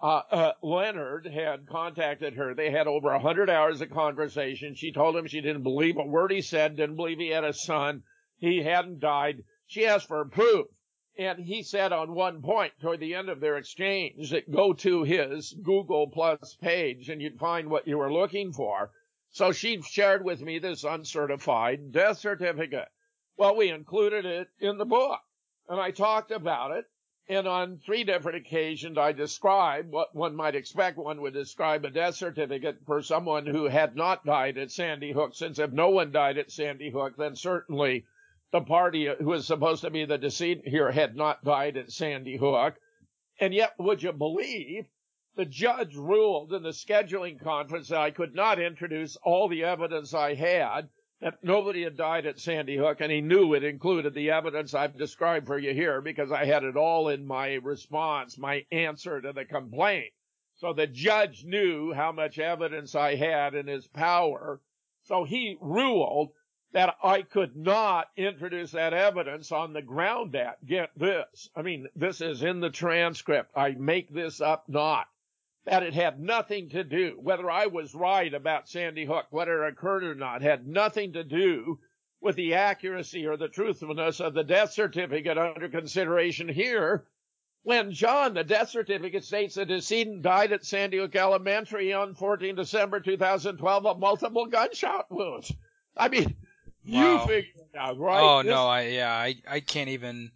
Leonard had contacted her. They had over 100 hours of conversation. She told him she didn't believe a word he said, didn't believe he had a son. He hadn't died. She asked for proof. And he said on one point toward the end of their exchange that go to his Google Plus page and you'd find what you were looking for. So she shared with me this uncertified death certificate. Well, we included it in the book, and I talked about it. And on 3 different occasions, I described what one might expect one would describe a death certificate for someone who had not died at Sandy Hook, since if no one died at Sandy Hook, then certainly the party who was supposed to be the decedent here had not died at Sandy Hook. And yet, would you believe, the judge ruled in the scheduling conference that I could not introduce all the evidence I had, that nobody had died at Sandy Hook, and he knew it included the evidence I've described for you here because I had it all in my response, my answer to the complaint. So the judge knew how much evidence I had in his power. So he ruled that I could not introduce that evidence on the ground that, get this, I mean, this is in the transcript. I make this up not. That it had nothing to do, whether I was right about Sandy Hook, whether it occurred or not, had nothing to do with the accuracy or the truthfulness of the death certificate under consideration here. When John, the death certificate states the decedent died at Sandy Hook Elementary on 14 December 2012 of multiple gunshot wounds. I mean, Wow. you figured it out, right? Oh, no, I can't even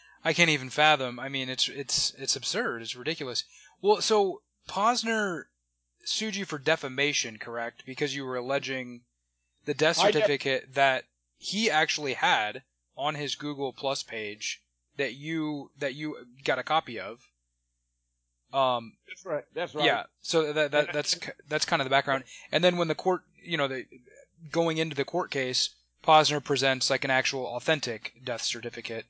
fathom. I mean, it's absurd. It's ridiculous. Well, so Posner sued you for defamation, correct? Because you were alleging the death certificate that he actually had on his Google Plus page that you got a copy of. That's right. That's right. Yeah. So that's kind of the background. And then when the court, going into the court case, Posner presents like an actual authentic death certificate.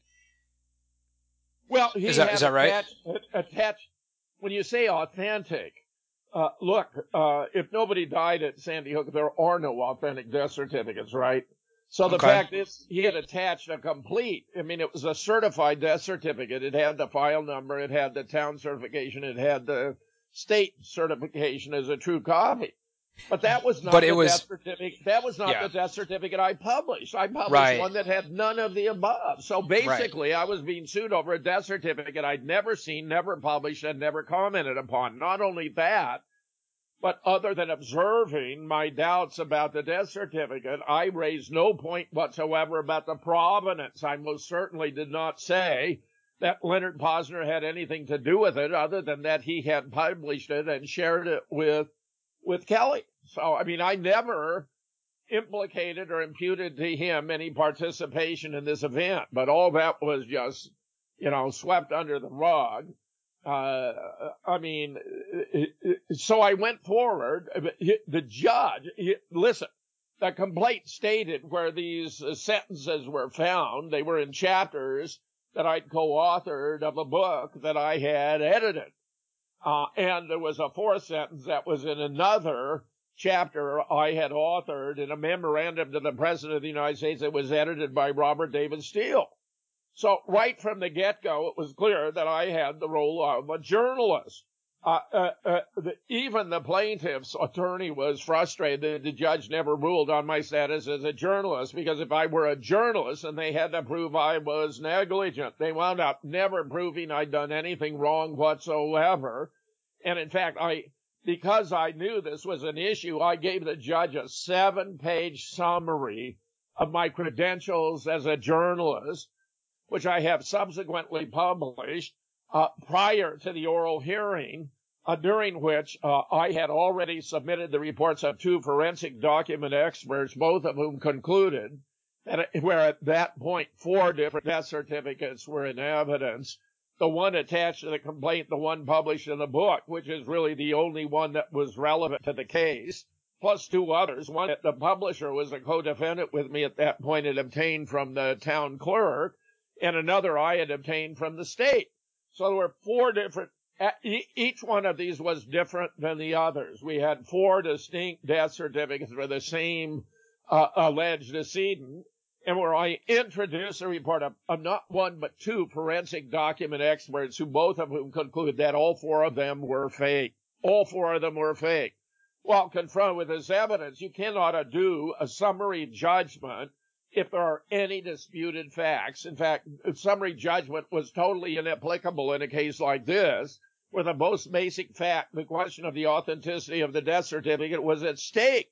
Well, is that right? Attached. When you say authentic, look, if nobody died at Sandy Hook, there are no authentic death certificates, right? So the fact is, he had attached a complete, I mean, it was a certified death certificate. It had the file number, it had the town certification, it had the state certification as a true copy. But that was not death certificate. That was not the death certificate I published. I published one that had none of the above. So basically, I was being sued over a death certificate I'd never seen, never published, and never commented upon. Not only that, But other than observing my doubts about the death certificate, I raised no point whatsoever about the provenance. I most certainly did not say that Leonard Posner had anything to do with it, other than that he had published it and shared it with Kelly. So, I mean, I never implicated or imputed to him any participation in this event, but all that was just, swept under the rug. So I went forward. The judge, listen, the complaint stated where these sentences were found. They were in chapters that I'd co-authored of a book that I had edited. And there was a fourth sentence that was in another chapter I had authored in a memorandum to the President of the United States that was edited by Robert David Steele. So right from the get-go, it was clear that I had the role of a journalist. Even the plaintiff's attorney was frustrated that the judge never ruled on my status as a journalist, because if I were a journalist and they had to prove I was negligent, they wound up never proving I'd done anything wrong whatsoever. And in fact, because I knew this was an issue, I gave the judge a 7-page summary of my credentials as a journalist, which I have subsequently published prior to the oral hearing, during which I had already submitted the reports of 2 forensic document experts, both of whom concluded that where at that point 4 different death certificates were in evidence, the one attached to the complaint, the one published in the book, which is really the only one that was relevant to the case, plus 2 others. One, the publisher was a co-defendant with me at that point, had obtained from the town clerk, and another I had obtained from the state. So there were 4 different, each one of these was different than the others. We had 4 distinct death certificates for the same alleged decedent, and where I introduced a report of not 1 but 2 forensic document experts, who both of whom concluded that all 4 of them were fake. All 4 of them were fake. While confronted with this evidence, you cannot do a summary judgment if there are any disputed facts. In fact, summary judgment was totally inapplicable in a case like this, where the most basic fact, the question of the authenticity of the death certificate, was at stake.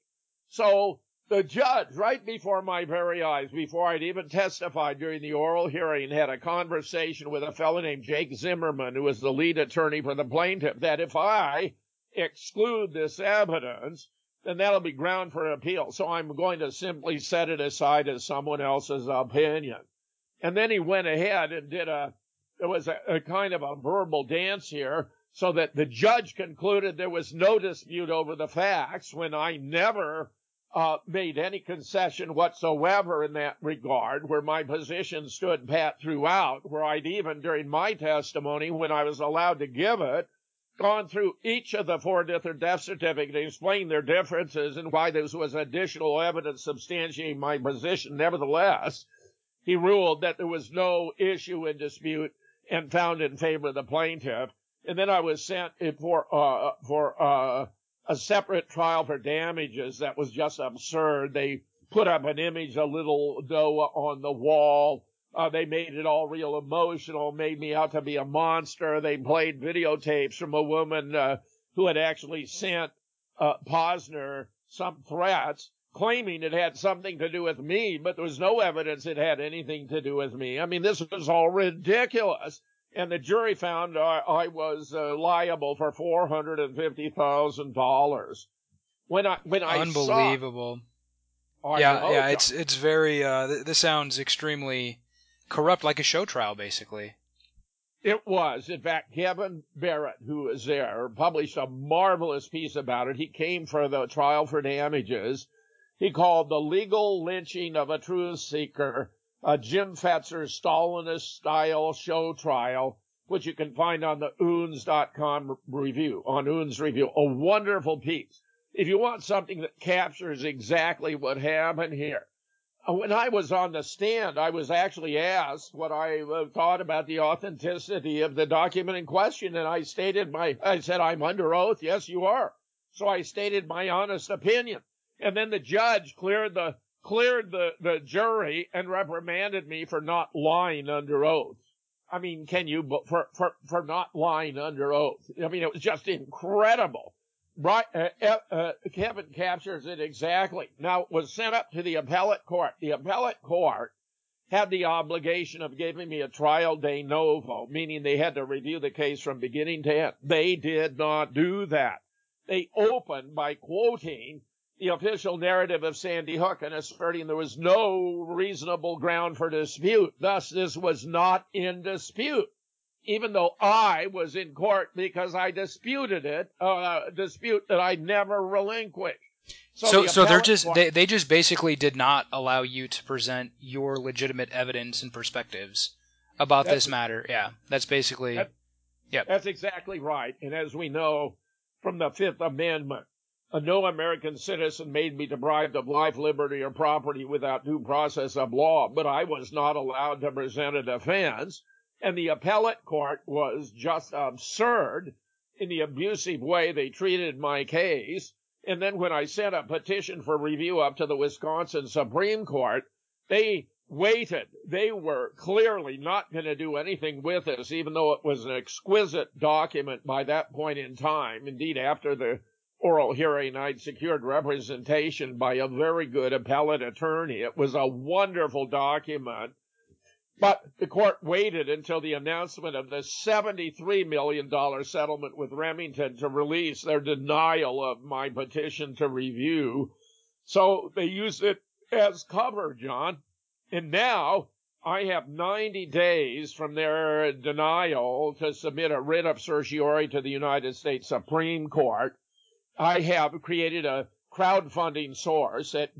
So the judge, right before my very eyes, before I'd even testified during the oral hearing, had a conversation with a fellow named Jake Zimmerman, who was the lead attorney for the plaintiff, that if I exclude this evidence, then that'll be ground for appeal. So I'm going to simply set it aside as someone else's opinion. And then he went ahead and there was a kind of a verbal dance here, so that the judge concluded there was no dispute over the facts, when I never made any concession whatsoever in that regard, where my position stood pat throughout, where I'd even during my testimony, when I was allowed to give it, gone through each of the 4 different death certificates and explained their differences and why this was additional evidence substantiating my position. Nevertheless, he ruled that there was no issue in dispute and found in favor of the plaintiff. And then I was sent for a separate trial for damages that was just absurd. They put up an image of little Noah on the wall. They made it all real emotional, made me out to be a monster. They played videotapes from a woman who had actually sent Posner some threats, claiming it had something to do with me, but there was no evidence it had anything to do with me. I mean, this was all ridiculous. And the jury found I was liable for $450,000. When I Unbelievable. Yeah, it's very, this sounds extremely corrupt, like a show trial, basically. It was. In fact, Kevin Barrett, who was there, published a marvelous piece about it. He came for the trial for damages. He called The Legal Lynching of a Truth Seeker, a Jim Fetzer Stalinist-style show trial, which you can find on the OONS.com review, on OONS Review. A wonderful piece. If you want something that captures exactly what happened here. When I was on the stand, I was actually asked what I thought about the authenticity of the document in question, and I said, I'm under oath. Yes, you are. So I stated my honest opinion. And then the judge cleared the jury and reprimanded me for not lying under oath. I mean, for not lying under oath? I mean, it was just incredible. Right, Kevin captures it exactly. Now, it was sent up to the appellate court. The appellate court had the obligation of giving me a trial de novo, meaning they had to review the case from beginning to end. They did not do that. They opened by quoting the official narrative of Sandy Hook and asserting there was no reasonable ground for dispute. Thus, this was not in dispute, even though I was in court because I disputed it, a dispute that I never relinquished. So they just basically did not allow you to present your legitimate evidence and perspectives about this matter. Yeah, that's basically, yeah. That's exactly right. And as we know from the Fifth Amendment, no American citizen may be deprived of life, liberty, or property without due process of law. But I was not allowed to present a defense. And the appellate court was just absurd in the abusive way they treated my case. And then when I sent a petition for review up to the Wisconsin Supreme Court, they waited. They were clearly not going to do anything with this, even though it was an exquisite document by that point in time. Indeed, after the oral hearing, I'd secured representation by a very good appellate attorney. It was a wonderful document. But the court waited until the announcement of the $73 million settlement with Remington to release their denial of my petition to review. So they used it as cover, John. And now I have 90 days from their denial to submit a writ of certiorari to the United States Supreme Court. I have created a crowdfunding source at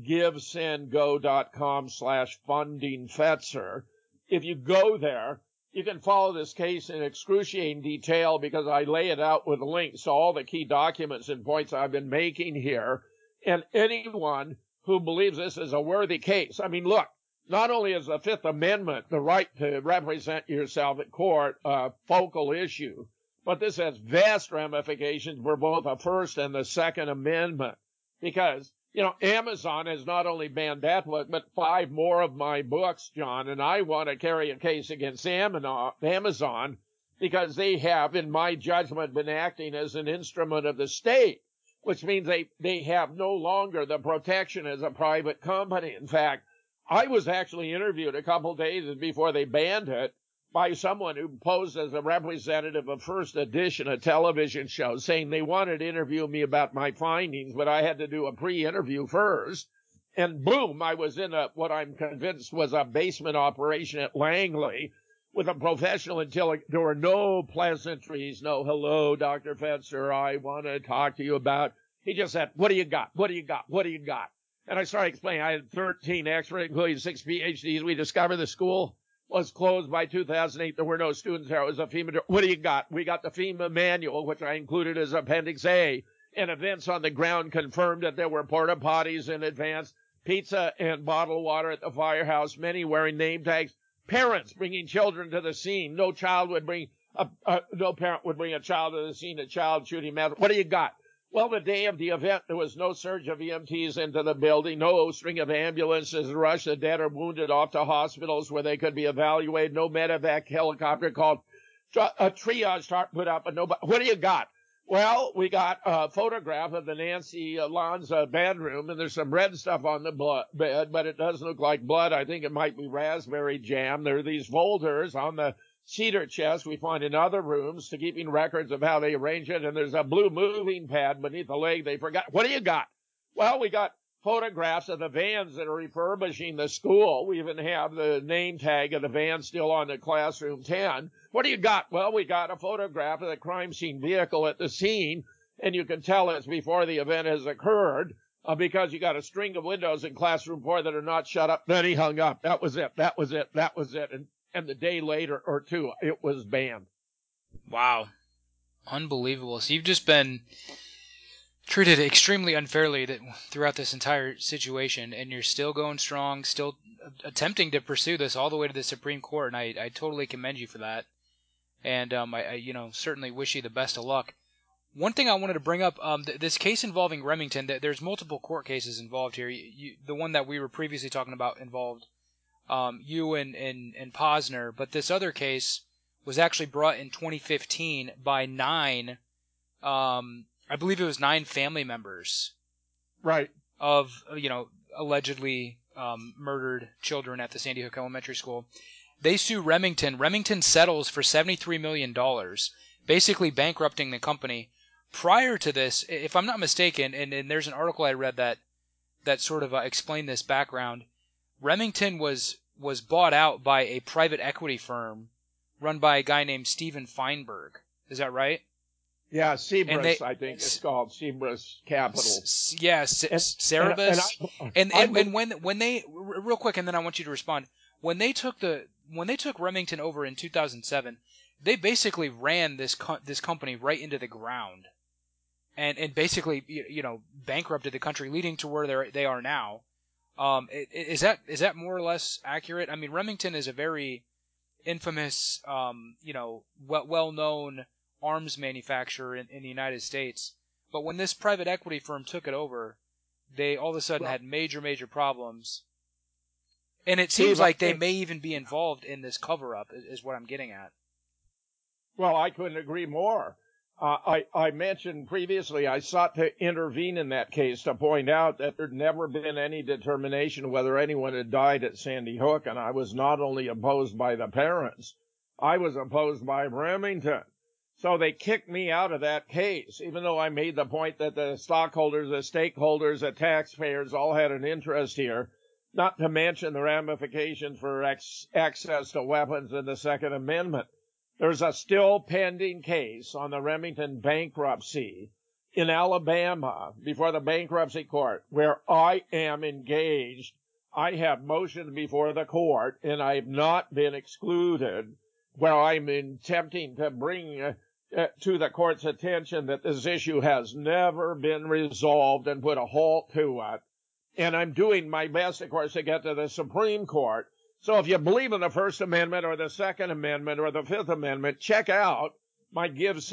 givesendgo.com/fundingfetzer. If you go there, you can follow this case in excruciating detail because I lay it out with links to all the key documents and points I've been making here. And anyone who believes this is a worthy case, I mean, look, not only is the Fifth Amendment, the right to represent yourself at court, a focal issue, but this has vast ramifications for both the First and the Second Amendment. Because, you know, Amazon has not only banned that book, but 5 more of my books, John, and I want to carry a case against Amazon because they have, in my judgment, been acting as an instrument of the state, which means they have no longer the protection as a private company. In fact, I was actually interviewed a couple days before they banned it by someone who posed as a representative of First Edition, a television show, saying they wanted to interview me about my findings, but I had to do a pre-interview first. And boom, I was in what I'm convinced was a basement operation at Langley with a professional until there were no pleasantries, no hello, Dr. Fetzer, I want to talk to you about. He just said, what do you got? What do you got? What do you got? And I started explaining I had 13 experts, including 6 PhDs. We discovered the school was closed by 2008. There were no students there. It was a FEMA. What do you got? We got the FEMA manual, which I included as Appendix A, and events on the ground confirmed that there were porta potties in advance, pizza and bottled water at the firehouse, many wearing name tags, parents bringing children to the scene. No parent would bring a child to the scene, a child shooting meth. What do you got? Well, the day of the event, there was no surge of EMTs into the building, no string of ambulances to rush the dead or wounded off to hospitals where they could be evaluated, no medevac helicopter called, a triage chart put up, but nobody. What do you got? Well, we got a photograph of the Nancy Lanza bedroom, and there's some red stuff on the bed, but it doesn't look like blood. I think it might be raspberry jam. There are these folders on the cedar chest we find in other rooms to keeping records of how they arrange it, and there's a blue moving pad beneath the leg they forgot. What do you got? Well, we got photographs of the vans that are refurbishing the school. We even have the name tag of the van still on the classroom 10. What do you got? Well, we got a photograph of the crime scene vehicle at the scene, and you can tell it's before the event has occurred because you got a string of windows in classroom 4 that are not shut up. Then he hung up. That was it. That was it. That was it. And the day later or two, it was banned. Wow. Unbelievable. So you've just been treated extremely unfairly throughout this entire situation, and you're still going strong, still attempting to pursue this all the way to the Supreme Court, and I totally commend you for that. And I certainly wish you the best of luck. One thing I wanted to bring up, this case involving Remington, there's multiple court cases involved here. The one that we were previously talking about involved you and Posner, but this other case was actually brought in 2015 by 9 I believe it was 9 family members Right. of, allegedly murdered children at the Sandy Hook Elementary School. They sue Remington. Remington settles for $73 million, basically bankrupting the company. Prior to this, if I'm not mistaken, and there's an article I read that sort of explained this background, Remington was bought out by a private equity firm run by a guy named Steven Feinberg. Is that right? Yeah, And they, Cerberus, I think it's called Cerberus Capital. Cerebus. And when they, real quick, and then I want you to respond. When they took Remington over in 2007, they basically ran this company right into the ground, and basically bankrupted the country, leading to where they are now. Is that more or less accurate? I mean, Remington is a very infamous, well known arms manufacturer in the United States. But when this private equity firm took it over, they all of a sudden had major problems. And it seems like they may even be involved in this cover-up, is what I'm getting at. Well, I couldn't agree more. I mentioned previously I sought to intervene in that case to point out that there'd never been any determination whether anyone had died at Sandy Hook, and I was not only opposed by the parents, I was opposed by Remington. So they kicked me out of that case, even though I made the point that the stockholders, the stakeholders, the taxpayers all had an interest here, not to mention the ramifications for access to weapons in the Second Amendment. There's a still pending case on the Remington bankruptcy in Alabama before the bankruptcy court where I am engaged. I have motioned before the court, and I have not been excluded, where I'm attempting to bring to the court's attention that this issue has never been resolved and put a halt to it. And I'm doing my best, of course, to get to the Supreme Court. So if you believe in the First Amendment or the Second Amendment or the Fifth Amendment, check out my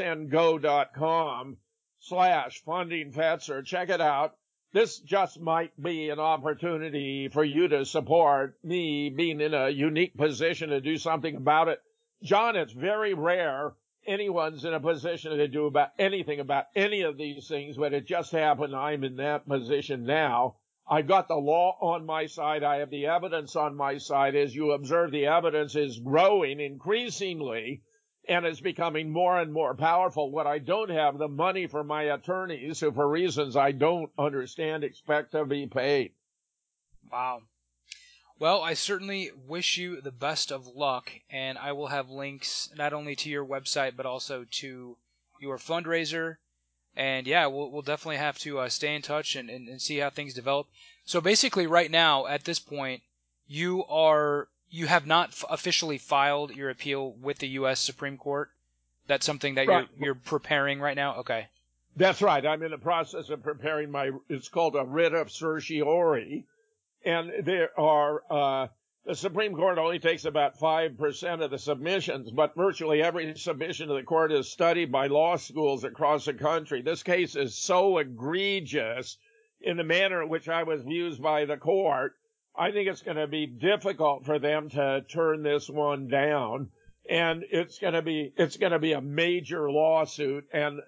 GiveSendGo.com/funding Fetzer. Check it out. This just might be an opportunity for you to support me being in a unique position to do something about it. John, it's very rare anyone's in a position to do about anything about any of these things, but it just happened I'm in that position now. I've got the law on my side. I have the evidence on my side. As you observe, the evidence is growing increasingly and is becoming more and more powerful. What I don't have, the money for my attorneys, who for reasons I don't understand, expect to be paid. Wow. Well, I certainly wish you the best of luck, and I will have links not only to your website but also to your fundraiser. And yeah, we'll definitely have to stay in touch and see how things develop. So basically, right now at this point, you have not officially filed your appeal with the U.S. Supreme Court. That's something that you're preparing right now. Okay. That's right. I'm in the process of preparing it's called a writ of certiorari. And there are, the Supreme Court only takes about 5% of the submissions, but virtually every submission to the court is studied by law schools across the country. This case is so egregious in the manner in which I was viewed by the court. I think it's going to be difficult for them to turn this one down. And it's going to be a major lawsuit, and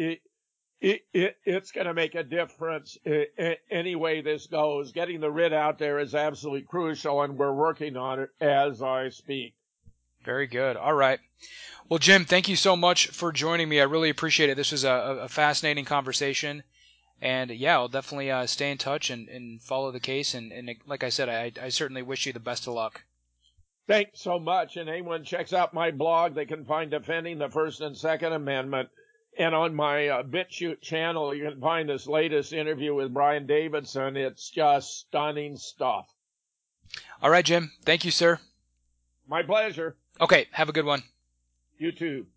it's going to make a difference any way this goes. Getting the writ out there is absolutely crucial, and we're working on it as I speak. Very good. All right. Well, Jim, thank you so much for joining me. I really appreciate it. This was a fascinating conversation. And yeah, I'll definitely stay in touch and follow the case. And like I said, I certainly wish you the best of luck. Thanks so much. And anyone checks out my blog, they can find Defending the First and Second Amendment. And on my BitChute channel, you can find this latest interview with Brian Davidson. It's just stunning stuff. All right, Jim. Thank you, sir. My pleasure. Okay. Have a good one. You too.